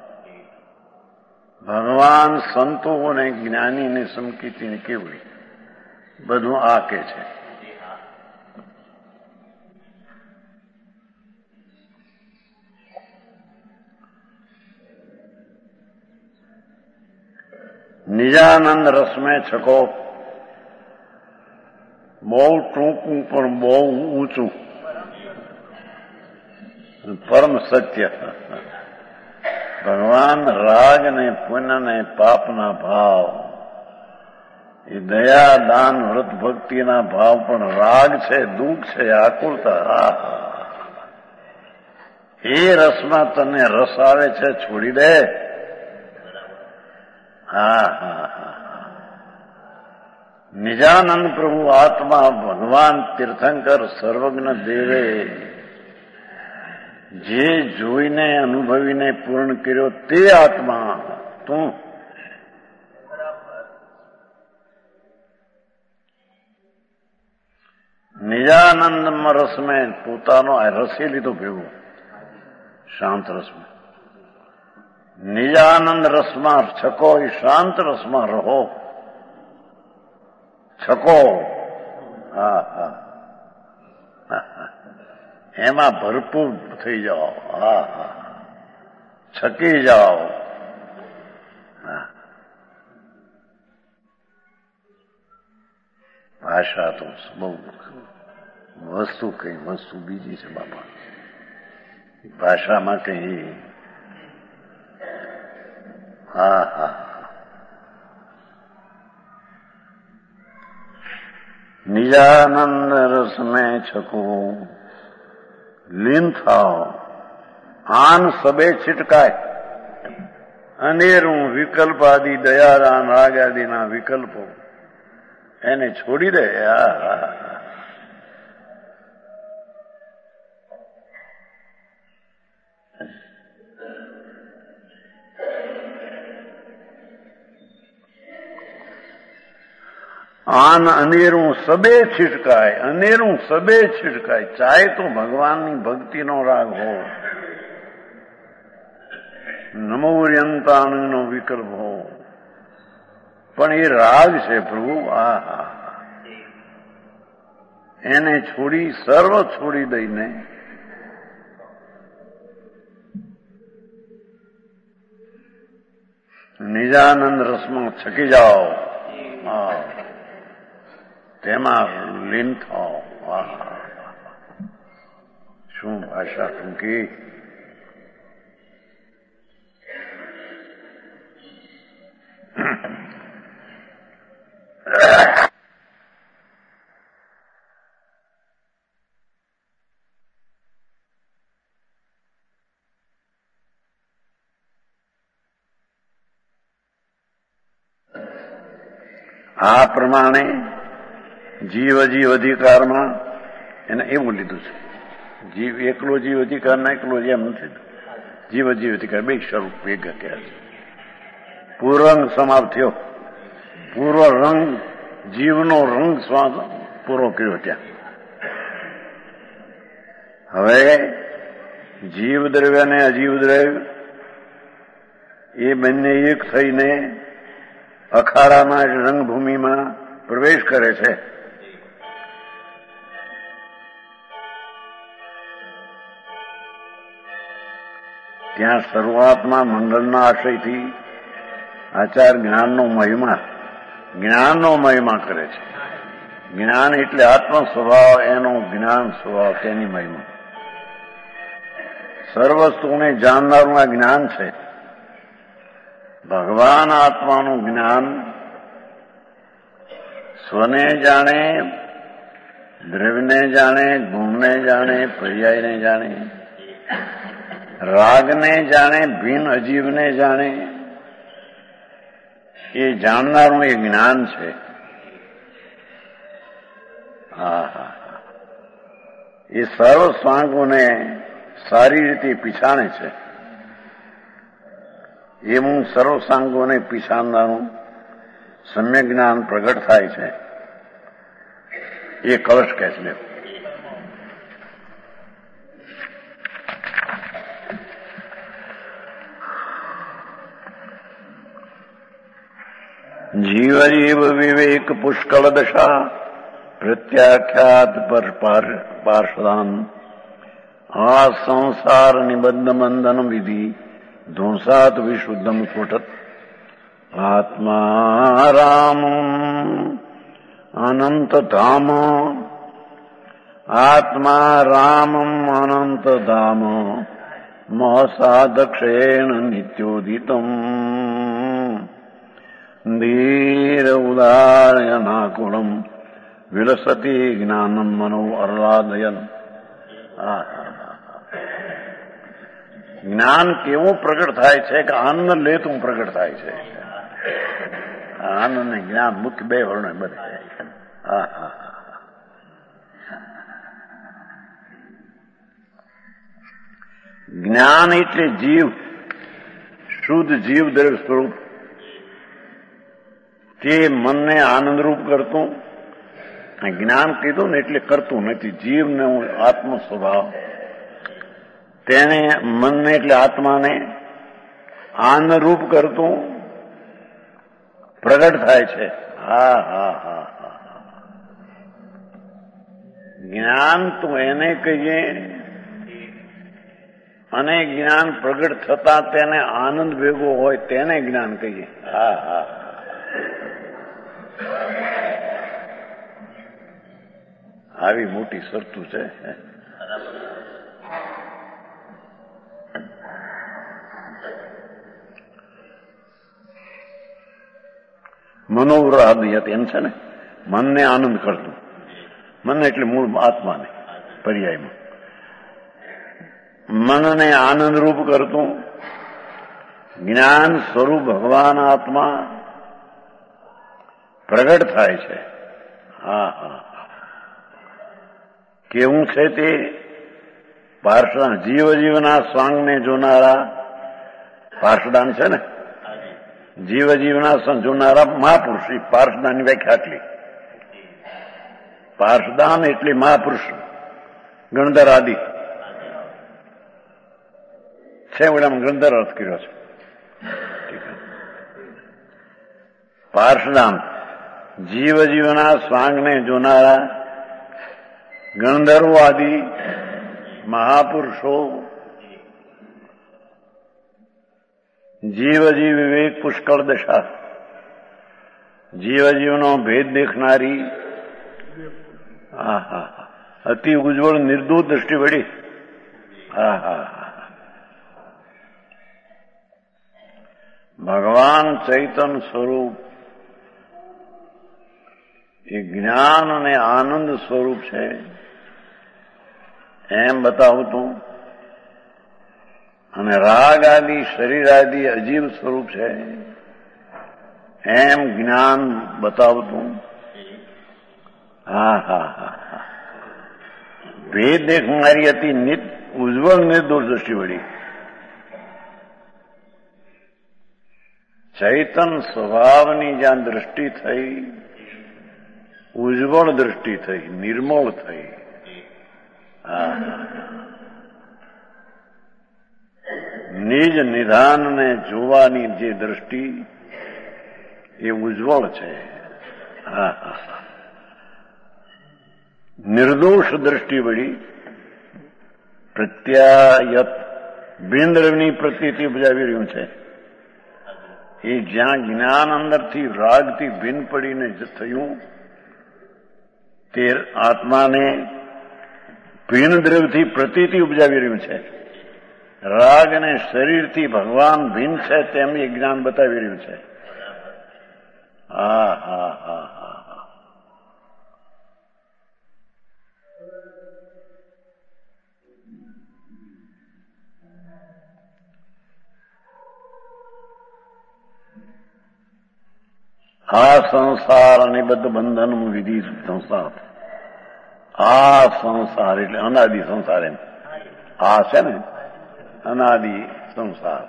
ભગવાન સંતો અને જ્ઞાનીની સંકિતની કેવડી બધું આ કે છે. નિજાનંદ રસ મેં છકો. બહુ ટૂંકું પણ બહુ ઊંચું, પરમ સત્ય. ભગવાન રાગ ને પુણ્ય ને પાપના ભાવ, એ દયા દાન વ્રત ભક્તિના ભાવ પણ રાગ છે, દુઃખ છે, આકુળતા. એ રસમાં તને રસ આવે છે, છોડી દે. નિજાનંદ પ્રભુ આત્મા ભગવાન તીર્થંકર સર્વજ્ઞ દેવે જે જોઈને અનુભવીને પૂર્ણ કર્યો તે આત્મા તું. નિજાનંદ રસ મેં પોતાનો રસી લીધો ભેગું, શાંત રસમાં. નિજાનંદ રસમાં છકો, એ શાંત રસમાં રહો. છકો. એમાં ભરપૂર થઈ જાઓ. છકી જાઓ. ભાષા તો બહુ વસ્તુ કઈ વસ્તુ બીજી છે બાપા. ભાષામાં કઈ નિજાનંદ રસ મેં છકો. લીન થાઓ. આન સબે છિટકાય. અનેરું વિકલ્પ આદિ દયાદાન રાગ આદિના વિકલ્પો એને છોડી દે. આન અનેરું સબે છિટકાય. અનેરું સબે છિટકાય. ચાહે તો ભગવાનની ભક્તિનો રાગ હો, નમોર્યંતાણનો વિકલ્પ હો, પણ એ રાગ છે પ્રભુ. એને છોડી, સર્વ છોડી દઈને નિજાનંદ રસમાં છકી જાઓ. તેમાં લીન થાઓ. શું ભાષા ટૂંકી. આ પ્રમાણે જીવ અધિકારમાં એને એવું લીધું છે. જીવ એકલો જીવ અધિકાર ના એકલો એમ નથી. જીવ અધિકાર બે સ્વરૂપ ભેગા થયા છે. પૂર્વરંગ સમાપ્ત થયો. પૂર્વ રંગ જીવનો રંગ સ્વાદ પૂરો કર્યો ત્યાં. હવે જીવ દ્રવ્ય અને અજીવ દ્રવ્ય એ બંને એક થઈને અખાડામાં રંગભૂમિમાં પ્રવેશ કરે છે. ત્યાં શરૂઆતમાં મંગળના આશયથી આચાર જ્ઞાનનો મહિમા કરે છે. જ્ઞાન એટલે આત્મ સ્વભાવ, એનો જ્ઞાન સ્વભાવ, તેની મહિમા. સર્વસ્તુને જાણનારું આ જ્ઞાન છે. ભગવાન આત્માનું જ્ઞાન સ્વને જાણે, દ્રવ્યને જાણે, ગુણને જાણે, પર્યાયને જાણે, રાગને જાણે, ભિન્ન અજીવને જાણે, એ જાણનારું એ જ્ઞાન છે. એ સર્વ સ્વાંગોને સારી રીતે પીછાણે છે. એવું સર્વ સાંગોને પીછાણનારું સમ્યક જ્ઞાન પ્રગટ થાય છે. એ કલશ કહે છે. જીવ વિવેક પુષ્કળ દશા પ્રત્યાખ્યાત પાર્ષદાન આ સંસાર નિબદ્ધ બંધન વિધિ ધૂંસાત વિશુદ્ધમ સ્ફુટત આત્મા રામ અનંત ધામ આત્મા રામ અનંત ધામ મહસાદક્ષેણ નિત્યોદિતમ ધીર ઉદારયનાકુળમ વિલસતી જ્ઞાનમ મનો અહ્લાદયન. જ્ઞાન કેવું પ્રગટ થાય છે કે આનંદ લેતું પ્રગટ થાય છે. આનંદ ને જ્ઞાન મુખ્ય બે વર્ણો બધે. જ્ઞાન એટલે જીવ, શુદ્ધ જીવ દ્રવ્ય સ્વરૂપ, તે મનને આનંદરૂપ કરતું. જ્ઞાન કીધું ને એટલે કરતું નથી. જીવને આત્મ સ્વભાવ, તેને મનને એટલે આત્માને આનંદરૂપ કરતું પ્રગટ થાય છે. જ્ઞાન તો એને કહીએ, અને જ્ઞાન પ્રગટ થતા તેને આનંદ ભેગો હોય તેને જ્ઞાન કહીએ. આવી મોટી શરતું છે. મનોરાધયત એમ છે ને, મનને આનંદ કરતું. મન એટલે મૂળ આત્માને પર્યાયમાં મનને આનંદરૂપ કરતું જ્ઞાન સ્વરૂપ ભગવાન આત્મા પ્રગટ થાય છે. કેવું છે તે પાર્ષદ જીવના સ્વાંગને જોનારા પાર્ષદાન છે ને, જીવના જોનારા મહાપુરુષ. પાર્ષદાનની વ્યાખ્યા આટલી. પાર્ષદાન એટલે મહાપુરુષ, ગણધર આદિ છે. ઓલામાં ગણધર અર્થ કર્યો છે. પાર્ષદાન જીવના સ્વાંગને જોનારા ગણધર્વો આદિ મહાપુરુષો જીવ વિવેક પુષ્કળ દશા, જીવનો ભેદ દેખનારી અતિ ઉજ્જવળ નિર્દોષ દ્રષ્ટિ વળી ભગવાન ચૈતન સ્વરૂપ એ જ્ઞાન અને આનંદ સ્વરૂપ છે એમ બતાવતું, અને રાગ આદિ શરીર આદિ અજીવ સ્વરૂપ છે એમ જ્ઞાન બતાવતું. ભેદ દેખ મારી હતી નિત ઉજ્જવળ નિર્દોષ દ્રષ્ટિ વળી. ચૈતન સ્વભાવની જ્યાં દ્રષ્ટિ થઈ, ઉજ્જવળ દ્રષ્ટિ થઈ, નિર્મળ થઈ. નિજ નિધાનને જોવાની જે દ્રષ્ટિ એ ઉજ્જવળ છે. નિર્દોષ દ્રષ્ટિ વળી પ્રત્યાયત બિનદ્રવની પ્રતીતિ ઉપજાવી રહ્યું છે. એ જ્યાં જ્ઞાન અંદરથી રાગથી ભિન્ન પડીને થયું તે આત્માને ભિન્ન દ્રવ્યથી પ્રતીતિ ઉપજાવી રહ્યું છે. રાગ અને શરીરથી ભગવાન ભિન્ન છે તેમ એ જ્ઞાન બતાવી રહ્યું છે. આ સંસાર અને બધું બંધન વિધિ સંસાર. આ સંસાર એટલે અનાદિ સંસાર. એમ આ છે ને અનાદિ સંસાર.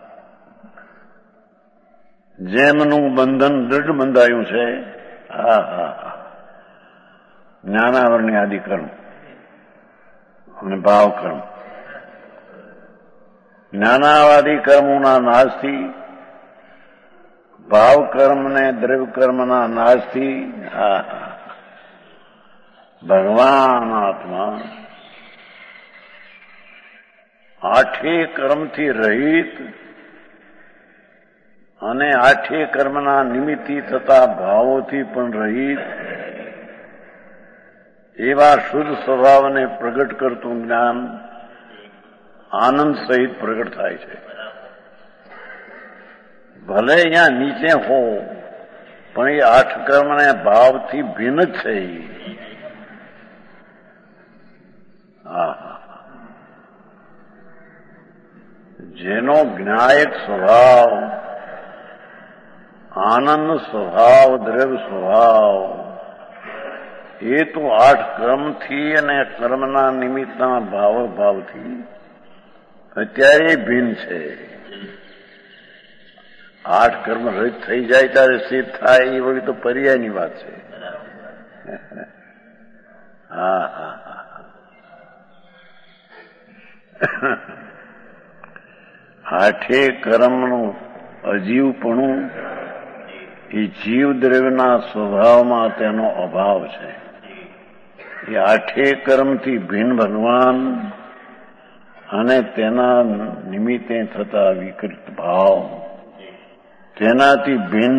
જેમનું બંધન દ્રઢ બંધાયું છે. જ્ઞાનાવરણી આદિ કર્મ અને ભાવકર્મ. જ્ઞાનાવાદી કર્મોના નાશથી, ભાવકર્મ ને દ્રવ્યકર્મના નાશથી ભગવાન આત્મા આઠે કર્મથી રહિત અને આઠે કર્મના નિમિત્તથી થતા ભાવોથી પણ રહિત એવા શુદ્ધ સ્વભાવને પ્રગટ કરતું જ્ઞાન આનંદ સહિત પ્રગટ થાય છે. ભલે અહીંયા નીચે હો પણ એ આઠ કર્મને ભાવથી ભિન્ન જ છે. જેનો જ્ઞાયક સ્વભાવ, આનંદ સ્વભાવ, દ્રવ્ય સ્વભાવ એ તો આઠ કર્મથી અને કર્મના નિમિત્તના ભાવથી અત્યારે ભિન્ન છે. આઠ કર્મ રહિત થઈ જાય ત્યારે સિદ્ધ થાય એ વળી તો પર્યાયની વાત છે. આઠે કર્મનું અજીવપણું એ જીવ દ્રવ્યના સ્વભાવમાં તેનો અભાવ છે. એ આઠે કર્મથી ભિન્ન ભગવાન અને તેના નિમિત્તે થતા વિકૃત ભાવ, તેનાથી ભિન્ન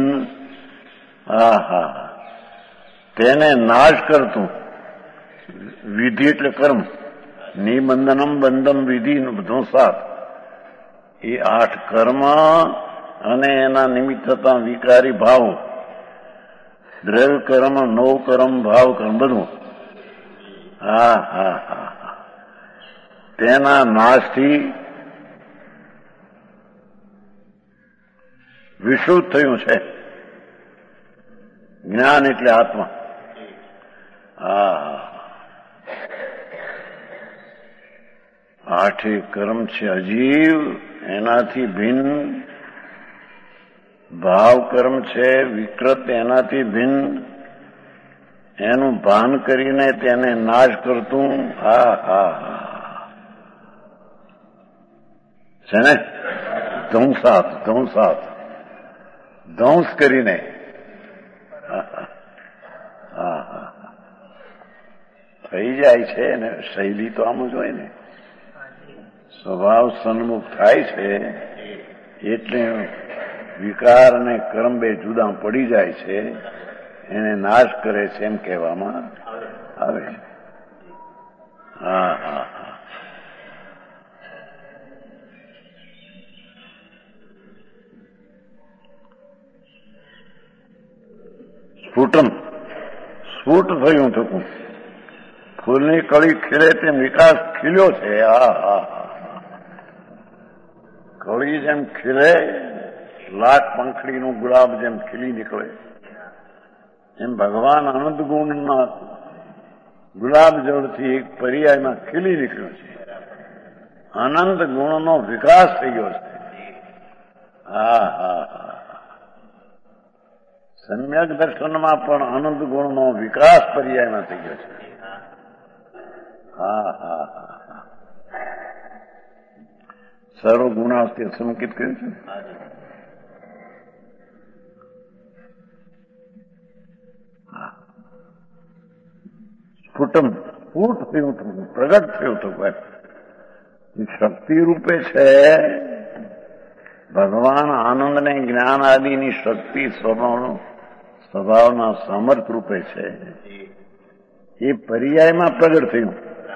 તેને નાશ કરતું વિધિ એટલે કર્મ. નિબંધનમ બંધમ વિધિ ધ્વંસાત. એ આઠ કર્મ અને એના નિમિત્ત થતા વિકારી ભાવ, દ્રવ્ય કર્મ, નવ કર્મ, ભાવ કર્મ બધું તેના નાશથી વિશુદ્ધ થયું છે. જ્ઞાન એટલે આત્મા. આઠે કર્મ છે અજીવ, એનાથી ભિન્ન. ભાવ કર્મ છે વિકૃત, એનાથી ભિન્ન. એનું ભાન કરીને તેને નાશ કરતું છે ને. ધ્વંસ કરીને થઈ જાય છે ને. શૈલી તો આમ જ હોય ને. સ્વભાવ સન્મુખ થાય છે એટલે વિકાર અને કર્મ બે જુદા પડી જાય છે, એને નાશ કરે છે એમ કહેવામાં આવે છે. સ્ફુટન, સ્ફુટ થયું થતું. ફૂલની કળી ખીલે તેમ વિકાસ ખીલ્યો છે. કળી જેમ ખીલે, લાખ પંખડીનું ગુલાબ જેમ ખીલી નીકળે, એમ ભગવાન આનંદ ગુણના ગુલાબ જળથી એક પર્યાયમાં ખીલી નીકળ્યો છે. આનંદ ગુણનો વિકાસ થઈ ગયો છે. સમ્યક દર્શનમાં પણ આનંદ ગુણનો વિકાસ પર્યાયમાં થઈ ગયો છે. સર્વ ગુણાસ્તે સંકિત કર્યું છે. સ્ફુટમ, સ્ફુટ થયું હતું, પ્રગટ થયું હતું. શક્તિ રૂપે છે ભગવાન આનંદને જ્ઞાન આદિની શક્તિ સ્વભાવના સામર્થ રૂપે છે. એ પર્યાયમાં પ્રગટ થયું.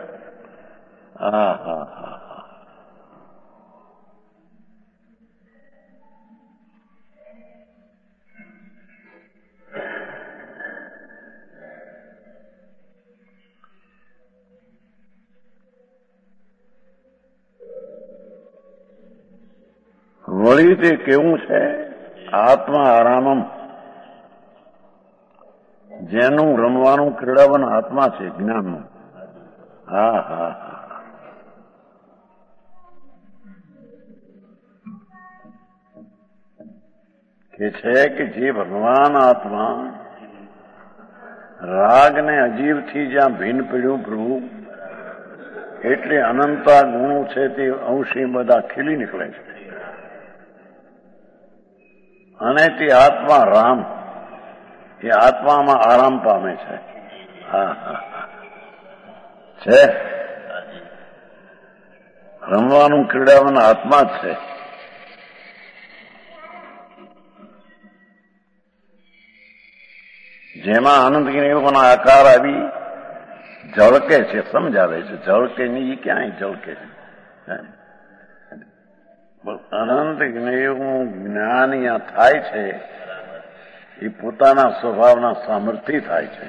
વળી તે કેવું છે? આત્મા આરામમ, જેનું રમવાનું ક્રીડાવન આત્મા છે જ્ઞાનનું. કે છે કે જે ભગવાન આત્મા રાગને અજીવથી જ્યાં ભીન પડ્યું પ્રભુ, એટલે અનંતા ગુણો છે તે અંશી બધા ખીલી નીકળે છે. અને તે આત્મા રામ, એ આત્મામાં આરામ પામે છે. છે રમવાનું ક્રીડાવન આત્મા જ છે. જેમાં આનંદ જ્ઞેયોના આકાર આવી ઝળકે છે, સમજાવે છે. ઝળકે નહીં, એ ક્યાંય ઝળકે છે. અનંત જ્ઞેયનું જ્ઞાન અહીંયા થાય છે, એ પોતાના સ્વભાવના સામર્થ્ય થાય છે.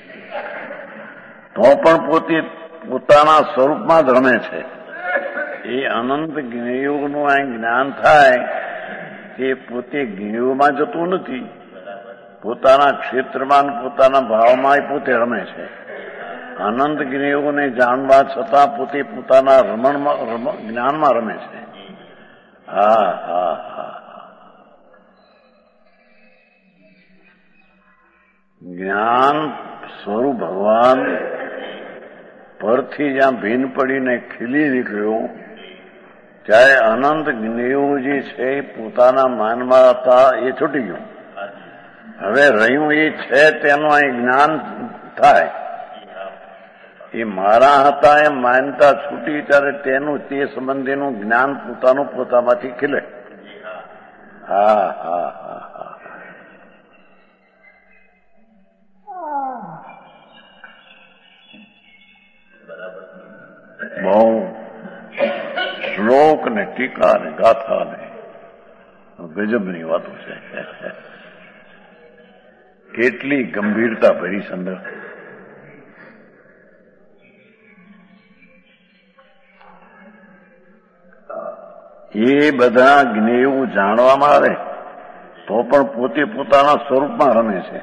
તો પણ પોતે પોતાના સ્વરૂપમાં જ રમે છે. એ અનંત જ્ઞેયોનું આ જ્ઞાન થાય એ પોતે જ્ઞેયોમાં જતું નથી, પોતાના ક્ષેત્રમાં પોતાના ભાવમાં પોતે રમે છે. આનંદ જ્ઞેયોને જાણવા છતાં પોતે પોતાના જ્ઞાનમાં રમે છે. જ્ઞાન સ્વરૂપ ભગવાન પરથી જ્યાં ભીન પડીને ખીલી નીકળ્યો, ત્યારે અનંત જ્ઞેયો જે છે એ પોતાના માનમાં હતા એ છૂટી ગયું. હવે રહ્યું એ છે તેનું અહીં જ્ઞાન થાય. એ મારા હતા એમ માનતા છૂટી ત્યારે તેનું તે સંબંધીનું જ્ઞાન પોતાનું પોતામાંથી ખીલે. બહુ શ્લોક ને ટીકા ને ગાથા ને ગજબની વાતો છે. કેટલી ગંભીરતા ભરી સંદર્ભ. એ બધા જ્ઞેયો જાણવામાં આવે તો પણ પોતે પોતાના સ્વરૂપમાં રમે છે.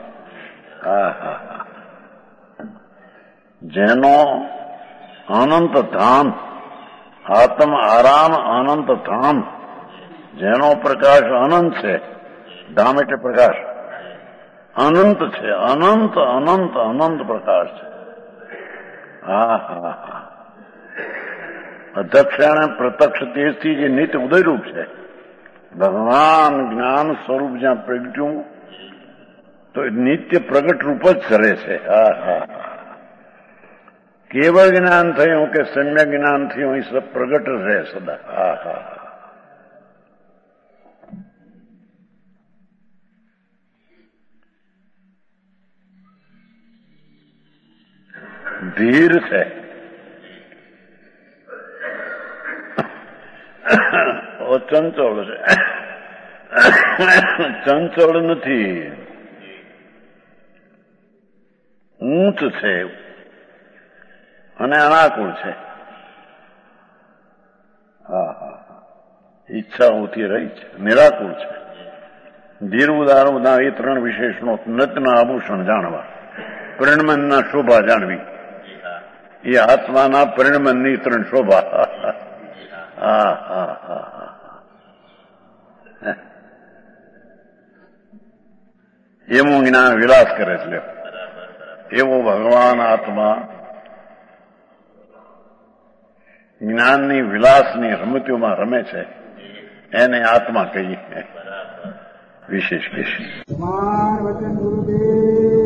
જેનો અનંત ધામ, આત્મ આરામ અનંત ધામ, જેનો પ્રકાશ અનંત છે. ધામ એટલે પ્રકાશ અનંત છે. અનંત અનંત અનંત પ્રકાશ છે. અધક્ષાણ પ્રત્યક્ષ તેજથી જે નિત્ય ઉદયરૂપ છે. ભગવાન જ્ઞાન સ્વરૂપ જ્યાં પ્રગટ્યું તો નિત્ય પ્રગટ રૂપ જ કરે છે. કેવળ જ્ઞાન થયું કે સમ્યક જ્ઞાન થયું એ સબ પ્રગટ રહે સદા. ધીર છે. ચંચળ છે. ચંચળ નથી. ઊંચ છે અને અનાકૂળ છે. ઈચ્છાઓથી રહી છે, નિરાકૂળ છે. જીરવું દારૂના એ ત્રણ વિશેષણો, નતના આભૂષણ જાણવા, પરિણમનના શોભા જાણવી, એ આત્માના પરિણમનની ત્રણ શોભા. એનું જ્ઞાન વિલાસ કરે છે. એવો ભગવાન આત્મા જ્ઞાનની વિલાસની રમતીઓમાં રમે છે, એને આત્મા કહીએ, વિશેષ કહીએ. વચન ગુરુદેવ